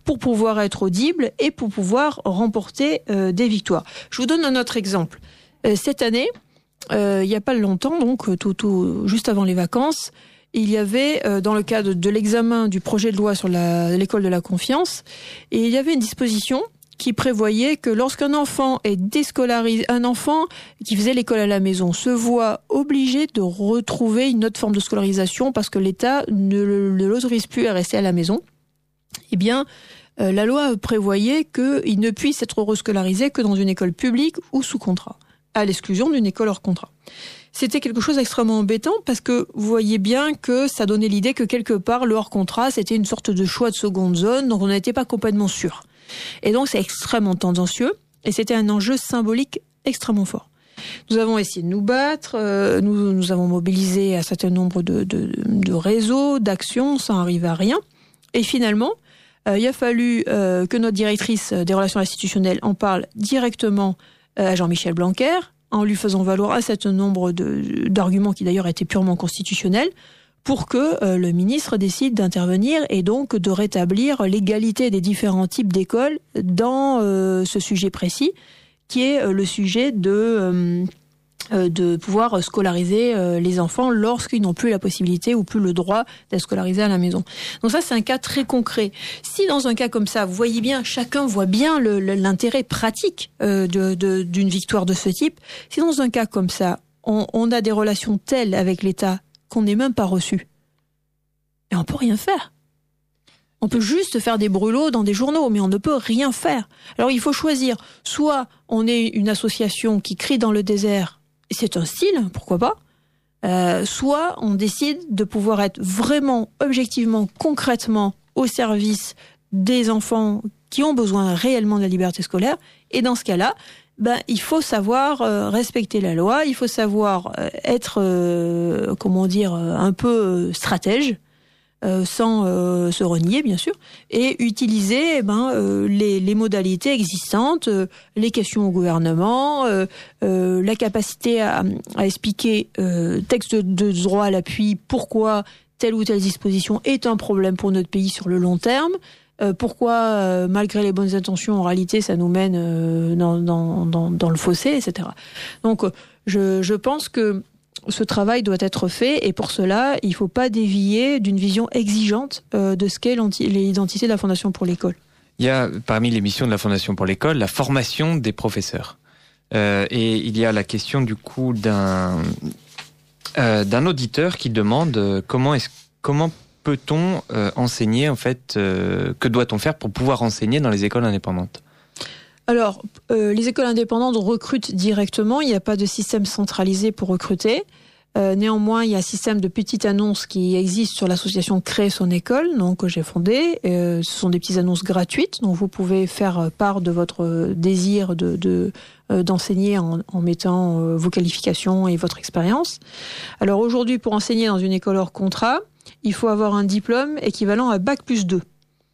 pour pouvoir être audible et pour pouvoir remporter euh, des victoires. Je vous donne un autre exemple. Euh, cette année, euh, il n'y a pas longtemps, donc tout, tout, juste avant les vacances, il y avait, euh, dans le cadre de l'examen du projet de loi sur la, l'école de la confiance, et il y avait une disposition qui prévoyait que lorsqu'un enfant est déscolarisé, un enfant qui faisait l'école à la maison se voit obligé de retrouver une autre forme de scolarisation parce que l'État ne, ne l'autorise plus à rester à la maison, eh bien, euh, la loi prévoyait qu'il ne puisse être rescolarisé que dans une école publique ou sous contrat, à l'exclusion d'une école hors contrat. C'était quelque chose d'extrêmement embêtant parce que vous voyez bien que ça donnait l'idée que quelque part, le hors contrat, c'était une sorte de choix de seconde zone dont on n'était pas complètement sûr. Et donc, c'est extrêmement tendancieux et c'était un enjeu symbolique extrêmement fort. Nous avons essayé de nous battre, euh, nous, nous avons mobilisé un certain nombre de, de, de réseaux, d'actions, sans arriver à rien. Et finalement, euh, il a fallu euh, que notre directrice des relations institutionnelles en parle directement euh, à Jean-Michel Blanquer, en lui faisant valoir un certain nombre de, d'arguments qui d'ailleurs étaient purement constitutionnels, pour que euh, le ministre décide d'intervenir et donc de rétablir l'égalité des différents types d'écoles dans euh, ce sujet précis, qui est euh, le sujet de, euh, euh, de pouvoir scolariser euh, les enfants lorsqu'ils n'ont plus la possibilité ou plus le droit d'être scolarisés à la maison. Donc ça, c'est un cas très concret. Si dans un cas comme ça, vous voyez bien, chacun voit bien le, le, l'intérêt pratique euh, de, de, d'une victoire de ce type, si dans un cas comme ça, on, on a des relations telles avec l'État qu'on n'est même pas reçu. Et on peut rien faire. On peut juste faire des brûlots dans des journaux, mais on ne peut rien faire. Alors il faut choisir. Soit on est une association qui crie dans le désert, et c'est un style, pourquoi pas. Euh, soit on décide de pouvoir être vraiment, objectivement, concrètement au service des enfants qui ont besoin réellement de la liberté scolaire. Et dans ce cas-là, ben, il faut savoir euh, respecter la loi, il faut savoir euh, être, euh, comment dire, euh, un peu euh, stratège, euh, sans euh, se renier, bien sûr, et utiliser eh ben, euh, les, les modalités existantes, euh, les questions au gouvernement, euh, euh, la capacité à, à expliquer euh, texte de, de droit à l'appui pourquoi telle ou telle disposition est un problème pour notre pays sur le long terme. Euh, pourquoi, euh, malgré les bonnes intentions, en réalité, ça nous mène euh, dans, dans, dans, dans le fossé, et cetera. Donc, je, je pense que ce travail doit être fait, et pour cela, il ne faut pas dévier d'une vision exigeante euh, de ce qu'est l'identité de la Fondation pour l'école. Il y a, parmi les missions de la Fondation pour l'école, la formation des professeurs. Euh, et il y a la question, du coup, d'un, euh, d'un auditeur qui demande euh, comment est-ce, comment peut-on euh, enseigner, en fait, euh, que doit-on faire pour pouvoir enseigner dans les écoles indépendantes ? Alors, euh, les écoles indépendantes recrutent directement, il n'y a pas de système centralisé pour recruter. Euh, néanmoins, il y a un système de petites annonces qui existe sur l'association Créer son école, donc que j'ai fondée. Euh, ce sont des petites annonces gratuites, donc vous pouvez faire part de votre désir de, de euh, d'enseigner en, en mettant euh, vos qualifications et votre expérience. Alors aujourd'hui, pour enseigner dans une école hors contrat, il faut avoir un diplôme équivalent à bac plus deux.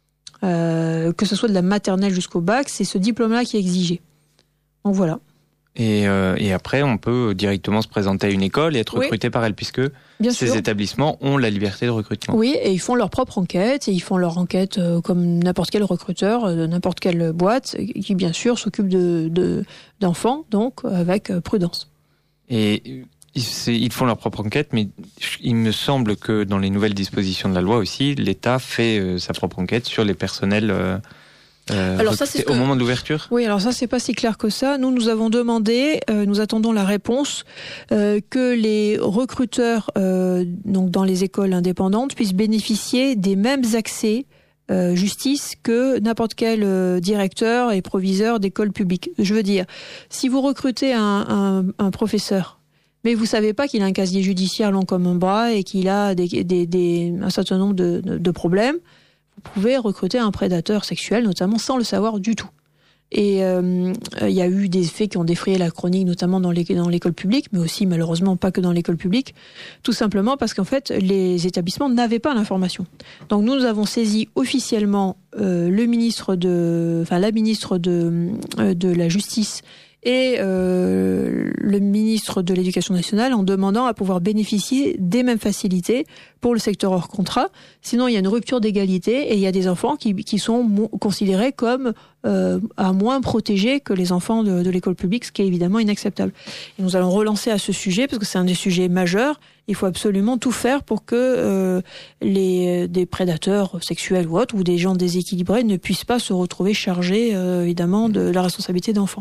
Euh, que ce soit de la maternelle jusqu'au bac, c'est ce diplôme-là qui est exigé. Donc voilà. Et, euh, et après, on peut directement se présenter à une école et être recruté oui. par elle, puisque Bien ces sûr. établissements ont la liberté de recrutement. Oui, et ils font leur propre enquête, et ils font leur enquête euh, comme n'importe quel recruteur, de euh, n'importe quelle boîte, qui bien sûr s'occupe de, de, d'enfants, donc avec euh, prudence. Et ils font leur propre enquête, mais il me semble que dans les nouvelles dispositions de la loi aussi, l'État fait euh, sa propre enquête sur les personnels euh, euh, alors ça, c'est que... au moment de l'ouverture. Oui, alors ça, c'est pas si clair que ça. Nous, nous avons demandé, euh, nous attendons la réponse, euh, que les recruteurs euh, donc dans les écoles indépendantes puissent bénéficier des mêmes accès euh, justice que n'importe quel euh, directeur et proviseur d'école publique. Je veux dire, si vous recrutez un, un, un professeur, mais vous savez pas qu'il a un casier judiciaire long comme un bras et qu'il a des, des, des, un certain nombre de, de, de problèmes, vous pouvez recruter un prédateur sexuel, notamment sans le savoir du tout. Et euh, il y a eu des faits qui ont défrayé la chronique, notamment dans, les, dans l'école publique, mais aussi malheureusement pas que dans l'école publique, tout simplement parce qu'en fait les établissements n'avaient pas l'information. Donc nous, nous avons saisi officiellement euh, le ministre de, enfin la ministre de, euh, de la Justice et euh, le ministre de l'Éducation nationale en demandant à pouvoir bénéficier des mêmes facilités pour le secteur hors contrat. Sinon, il y a une rupture d'égalité et il y a des enfants qui, qui sont mo- considérés comme euh, à moins protégés que les enfants de, de l'école publique, ce qui est évidemment inacceptable. Et nous allons relancer à ce sujet parce que c'est un des sujets majeurs. Il faut absolument tout faire pour que euh, les des prédateurs sexuels ou autres ou des gens déséquilibrés ne puissent pas se retrouver chargés euh, évidemment de la responsabilité d'enfants.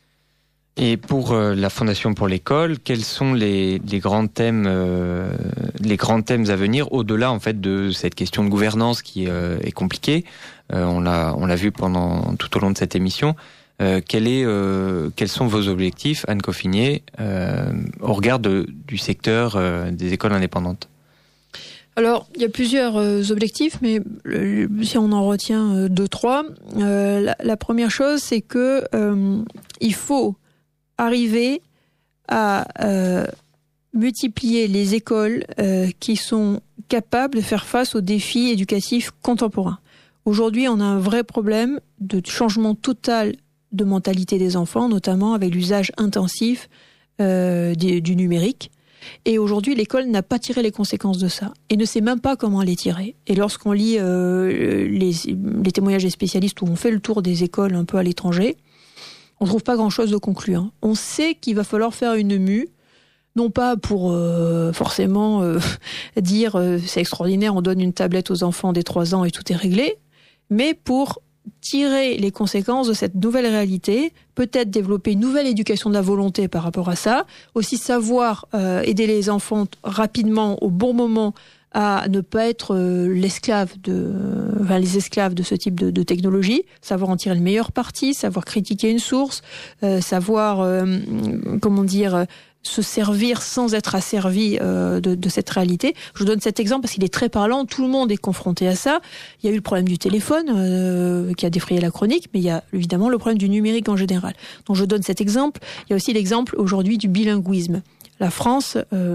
Et pour euh, la Fondation pour l'école, quels sont les, les grands thèmes, euh, les grands thèmes à venir au-delà en fait de cette question de gouvernance qui euh, est compliquée. Euh, on l'a, on l'a vu pendant tout au long de cette émission. Euh, quel est, euh, quels sont vos objectifs, Anne Coffinier, euh, au regard de, du secteur euh, des écoles indépendantes? Alors, il y a plusieurs euh, objectifs, mais euh, si on en retient euh, deux, trois, euh, la, la première chose, c'est que euh, il faut arriver à euh, multiplier les écoles euh, qui sont capables de faire face aux défis éducatifs contemporains. Aujourd'hui, on a un vrai problème de changement total de mentalité des enfants, notamment avec l'usage intensif euh, du, du numérique. Et aujourd'hui, l'école n'a pas tiré les conséquences de ça et ne sait même pas comment les tirer. Et lorsqu'on lit euh, les, les témoignages des spécialistes où on fait le tour des écoles un peu à l'étranger, on ne trouve pas grand-chose de concluant. On sait qu'il va falloir faire une mue, non pas pour euh, forcément euh, dire euh, c'est extraordinaire, on donne une tablette aux enfants des trois ans et tout est réglé, mais pour tirer les conséquences de cette nouvelle réalité, peut-être développer une nouvelle éducation de la volonté par rapport à ça, aussi savoir euh, aider les enfants rapidement, au bon moment, à ne pas être euh, l'esclave de, enfin, les esclaves de ce type de, de technologie, savoir en tirer le meilleur parti, savoir critiquer une source, euh, savoir, euh, comment dire, se servir sans être asservi euh, de, de cette réalité. Je vous donne cet exemple parce qu'il est très parlant, tout le monde est confronté à ça. Il y a eu le problème du téléphone euh, qui a défrayé la chronique, mais il y a évidemment le problème du numérique en général. Donc je donne cet exemple. Il y a aussi l'exemple aujourd'hui du bilinguisme. La France euh,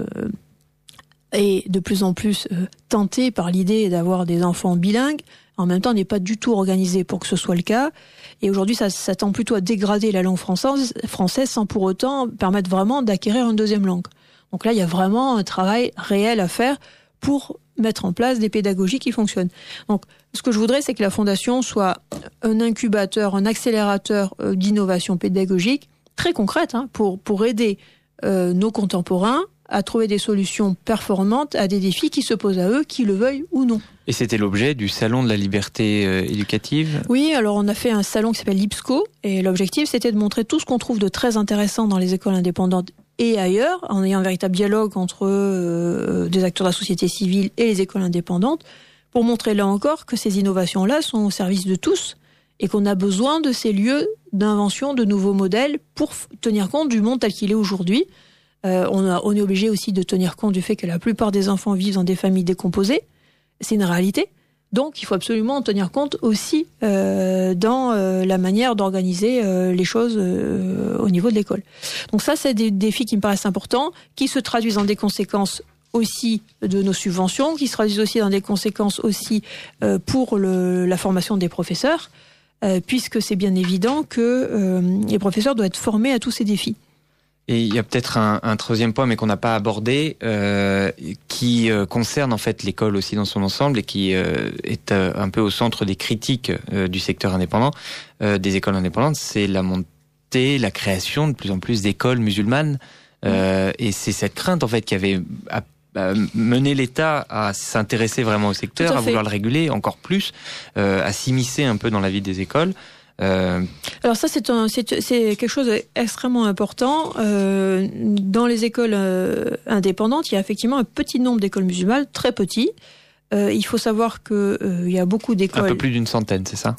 est de plus en plus euh, tentée par l'idée d'avoir des enfants bilingues. En même temps, on n'est pas du tout organisé pour que ce soit le cas. Et aujourd'hui, ça, ça tend plutôt à dégrader la langue française, française sans pour autant permettre vraiment d'acquérir une deuxième langue. Donc là, il y a vraiment un travail réel à faire pour mettre en place des pédagogies qui fonctionnent. Donc, ce que je voudrais, c'est que la Fondation soit un incubateur, un accélérateur euh, d'innovation pédagogique très concrète hein, pour, pour aider euh, nos contemporains à trouver des solutions performantes à des défis qui se posent à eux, qu'ils le veuillent ou non. Et c'était l'objet du Salon de la liberté euh, éducative ? Oui, alors on a fait un salon qui s'appelle l'IPSCO, et l'objectif c'était de montrer tout ce qu'on trouve de très intéressant dans les écoles indépendantes et ailleurs, en ayant un véritable dialogue entre euh, des acteurs de la société civile et les écoles indépendantes, pour montrer là encore que ces innovations-là sont au service de tous, et qu'on a besoin de ces lieux d'invention de nouveaux modèles pour f- tenir compte du monde tel qu'il est aujourd'hui. Euh, on, a, on est obligé aussi de tenir compte du fait que la plupart des enfants vivent dans des familles décomposées. C'est une réalité. Donc, il faut absolument en tenir compte aussi euh, dans euh, la manière d'organiser euh, les choses euh, au niveau de l'école. Donc ça, c'est des défis qui me paraissent importants, qui se traduisent dans des conséquences aussi de nos subventions, qui se traduisent aussi dans des conséquences aussi euh, pour le, la formation des professeurs, euh, puisque c'est bien évident que euh, les professeurs doivent être formés à tous ces défis. Et il y a peut-être un, un troisième point, mais qu'on n'a pas abordé, euh, qui euh, concerne en fait l'école aussi dans son ensemble et qui euh, est euh, un peu au centre des critiques euh, du secteur indépendant, euh, des écoles indépendantes. C'est la montée, la création de plus en plus d'écoles musulmanes. Euh, et c'est cette crainte en fait qui avait à, à mené l'État à s'intéresser vraiment au secteur, à, à vouloir le réguler encore plus, euh, à s'immiscer un peu dans la vie des écoles. Euh... Alors ça, c'est, un, c'est, c'est quelque chose d'extrêmement important. Euh, dans les écoles euh, indépendantes, il y a effectivement un petit nombre d'écoles musulmanes, très petit. Euh, il faut savoir que euh, il y a beaucoup d'écoles... Un peu plus d'une centaine, c'est ça ?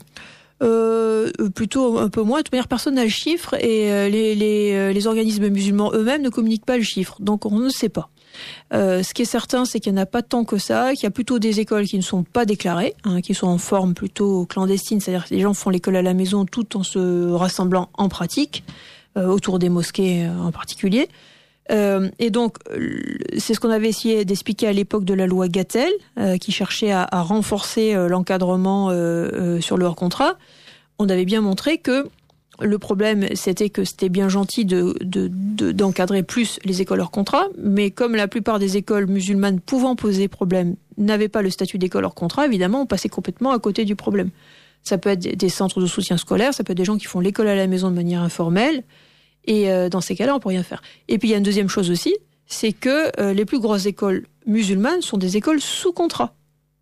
Euh, plutôt un peu moins. De toute manière, personne n'a le chiffre et euh, les, les, les organismes musulmans eux-mêmes ne communiquent pas le chiffre. Donc on ne sait pas. Euh, ce qui est certain, c'est qu'il n'y en a pas tant que ça, qu'il y a plutôt des écoles qui ne sont pas déclarées, hein, qui sont en forme plutôt clandestine, c'est-à-dire que les gens font l'école à la maison tout en se rassemblant en pratique, euh, autour des mosquées euh, en particulier. Euh, et donc, c'est ce qu'on avait essayé d'expliquer à l'époque de la loi Gattel, euh, qui cherchait à, à renforcer euh, l'encadrement euh, euh, sur le hors-contrat. On avait bien montré que le problème, c'était que c'était bien gentil de, de, de, d'encadrer plus les écoles hors contrat, mais comme la plupart des écoles musulmanes pouvant poser problème n'avaient pas le statut d'école hors contrat, évidemment, on passait complètement à côté du problème. Ça peut être des centres de soutien scolaire, ça peut être des gens qui font l'école à la maison de manière informelle, et euh, dans ces cas-là, on peut rien faire. Et puis il y a une deuxième chose aussi, c'est que euh, les plus grosses écoles musulmanes sont des écoles sous contrat.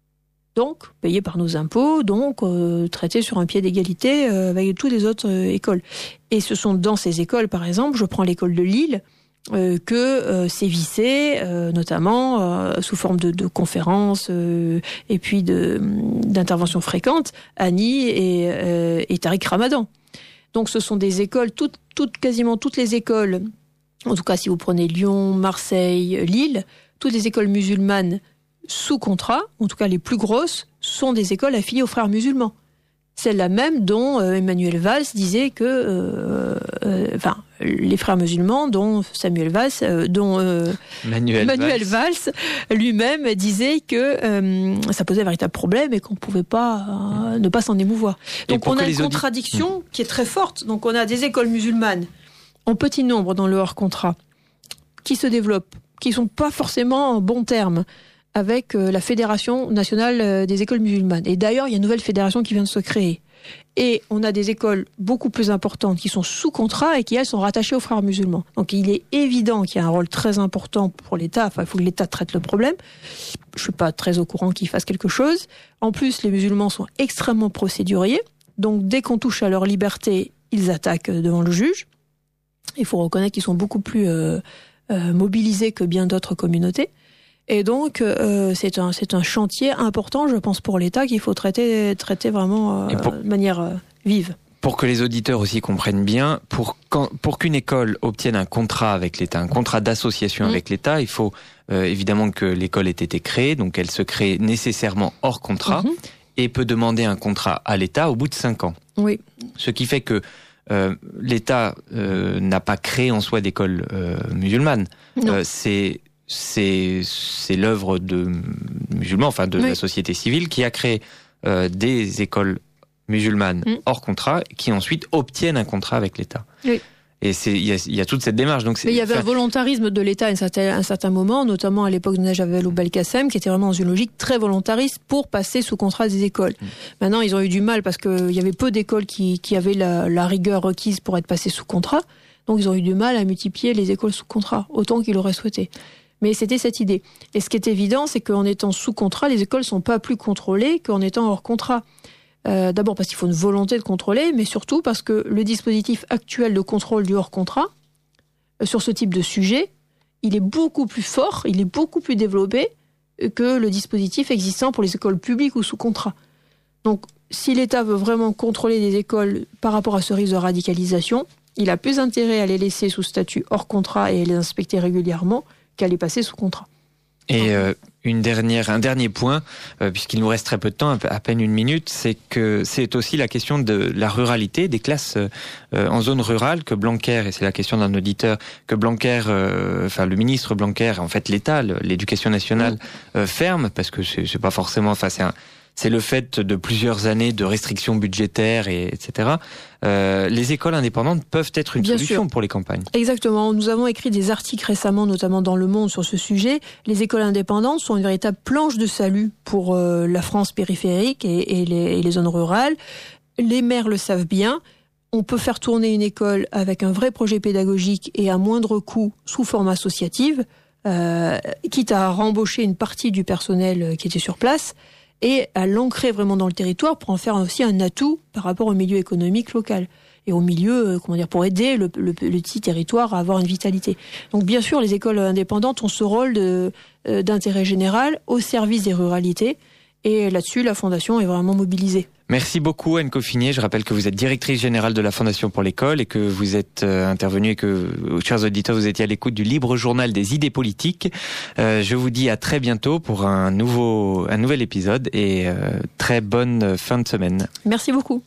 Donc, payées par nos impôts, donc euh, traitées sur un pied d'égalité euh, avec toutes les autres euh, écoles. Et ce sont dans ces écoles, par exemple, je prends l'école de Lille, euh, que euh, sévissaient, euh, notamment euh, sous forme de, de conférences euh, et puis de, d'interventions fréquentes, Annie et, euh, et Tariq Ramadan. Donc ce sont des écoles, toutes, toutes, quasiment toutes les écoles, en tout cas si vous prenez Lyon, Marseille, Lille, toutes les écoles musulmanes sous contrat, en tout cas les plus grosses, sont des écoles affiliées aux frères musulmans. Celle-là même dont euh, Emmanuel Valls disait que, euh, euh, enfin, les frères musulmans, dont Samuel Valls, euh, dont euh, Manuel, Emmanuel Valls. Valls lui-même disait que euh, ça posait un véritable problème et qu'on ne pouvait pas euh, ne pas s'en émouvoir. Donc on a une audi- contradiction mmh. qui est très forte. Donc on a des écoles musulmanes en petit nombre dans le hors contrat qui se développent, qui sont pas forcément en bons termes avec la Fédération nationale des écoles musulmanes. Et d'ailleurs, il y a une nouvelle fédération qui vient de se créer. Et on a des écoles beaucoup plus importantes qui sont sous contrat et qui, elles, sont rattachées aux frères musulmans. Donc il est évident qu'il y a un rôle très important pour l'État. Enfin, il faut que l'État traite le problème. Je ne suis pas très au courant qu'il fasse quelque chose. En plus, les musulmans sont extrêmement procéduriers. Donc dès qu'on touche à leur liberté, ils attaquent devant le juge. Il faut reconnaître qu'ils sont beaucoup plus euh, euh, mobilisés que bien d'autres communautés. Et donc, euh, c'est un c'est un chantier important, je pense, pour l'État qu'il faut traiter traiter vraiment euh, pour, de manière euh, vive. Pour que les auditeurs aussi comprennent bien, pour quand, pour qu'une école obtienne un contrat avec l'État, un contrat d'association mmh. avec l'État, il faut euh, évidemment que l'école ait été créée, donc elle se crée nécessairement hors contrat mmh. et peut demander un contrat à l'État au bout de cinq ans. Oui. Ce qui fait que euh, l'État euh, n'a pas créé en soi d'école euh, musulmane. Euh, c'est C'est, c'est l'œuvre de musulmans, enfin de oui. la société civile, qui a créé euh, des écoles musulmanes mmh. hors contrat, qui ensuite obtiennent un contrat avec l'État. Oui. Et c'est, il y a, il y a toute cette démarche. Donc c'est, Mais il y avait enfin, un volontarisme de l'État à un certain, un certain moment, notamment à l'époque de Najaf Belkacem, qui était vraiment dans une logique très volontariste pour passer sous contrat des écoles. Mmh. Maintenant, ils ont eu du mal parce qu'il y avait peu d'écoles qui, qui avaient la, la rigueur requise pour être passées sous contrat. Donc ils ont eu du mal à multiplier les écoles sous contrat, autant qu'ils l'auraient souhaité. Mais c'était cette idée. Et ce qui est évident, c'est qu'en étant sous contrat, les écoles sont pas plus contrôlées qu'en étant hors contrat. Euh, d'abord parce qu'il faut une volonté de contrôler, mais surtout parce que le dispositif actuel de contrôle du hors contrat, euh, sur ce type de sujet, il est beaucoup plus fort, il est beaucoup plus développé que le dispositif existant pour les écoles publiques ou sous contrat. Donc, si l'État veut vraiment contrôler les écoles par rapport à ce risque de radicalisation, il a plus intérêt à les laisser sous statut hors contrat et à les inspecter régulièrement qu'à les passer sous contrat. Et euh, une dernière, un dernier point, euh, puisqu'il nous reste très peu de temps, à peine une minute, c'est que c'est aussi la question de la ruralité, des classes euh, en zone rurale que Blanquer, et c'est la question d'un auditeur, que Blanquer, euh, enfin le ministre Blanquer, en fait l'État, l'éducation nationale, euh, ferme, parce que c'est, c'est pas forcément, enfin c'est un, c'est le fait de plusieurs années de restrictions budgétaires, et, etc. Euh, les écoles indépendantes peuvent être une Bien solution sûr. pour les campagnes. Exactement. Nous avons écrit des articles récemment, notamment dans Le Monde, sur ce sujet. Les écoles indépendantes sont une véritable planche de salut pour euh, la France périphérique et, et, les, et les zones rurales. Les maires le savent bien. On peut faire tourner une école avec un vrai projet pédagogique et à moindre coût sous forme associative, euh, quitte à rembaucher une partie du personnel qui était sur place, et à l'ancrer vraiment dans le territoire pour en faire aussi un atout par rapport au milieu économique local et au milieu, comment dire, pour aider le, le, le petit territoire à avoir une vitalité. Donc bien sûr, les écoles indépendantes ont ce rôle de, euh, d'intérêt général au service des ruralités, et là-dessus, la Fondation est vraiment mobilisée. Merci beaucoup Anne Coffinier. Je rappelle que vous êtes directrice générale de la Fondation pour l'école et que vous êtes euh, intervenue et que, chers auditeurs, vous étiez à l'écoute du Libre Journal des idées politiques. Euh, je vous dis à très bientôt pour un nouveau, un nouvel épisode et euh, très bonne fin de semaine. Merci beaucoup.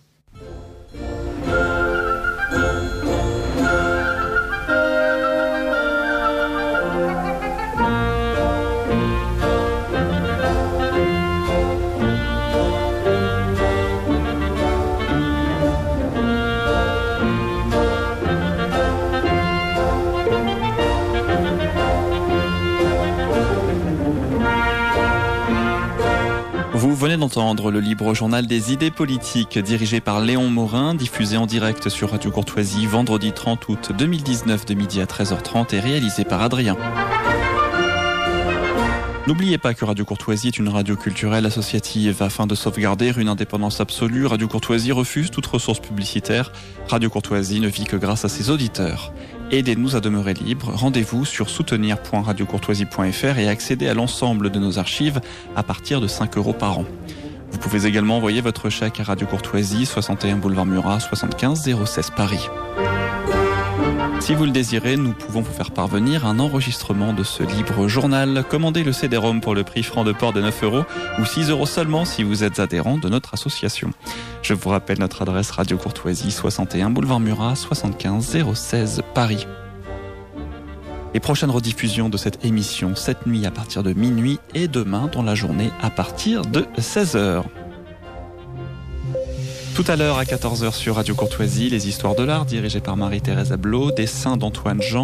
Vous venez d'entendre le libre journal des idées politiques dirigé par Léon Morin, diffusé en direct sur Radio Courtoisie vendredi trente août deux mille dix-neuf de midi à treize heures trente et réalisé par Adrien. N'oubliez pas que Radio Courtoisie est une radio culturelle associative. Afin de sauvegarder une indépendance absolue, Radio Courtoisie refuse toute ressource publicitaire. Radio Courtoisie ne vit que grâce à ses auditeurs. Aidez-nous à demeurer libres. Rendez-vous sur soutenir point radio courtoisie point f r et accédez à l'ensemble de nos archives à partir de cinq euros par an. Vous pouvez également envoyer votre chèque à Radio Courtoisie, soixante et un boulevard Murat, soixante-quinze zéro seize Paris. Si vous le désirez, nous pouvons vous faire parvenir un enregistrement de ce libre journal. Commandez le C D-ROM pour le prix franc de port de neuf euros ou six euros seulement si vous êtes adhérent de notre association. Je vous rappelle notre adresse Radio Courtoisie, soixante et un boulevard Murat, soixante-quinze zéro seize Paris. Les prochaines rediffusions de cette émission cette nuit à partir de minuit et demain dans la journée à partir de seize heures. Tout à l'heure à quatorze heures sur Radio Courtoisie, les histoires de l'art dirigées par Marie-Thérèse Ablot, dessin d'Antoine Jean.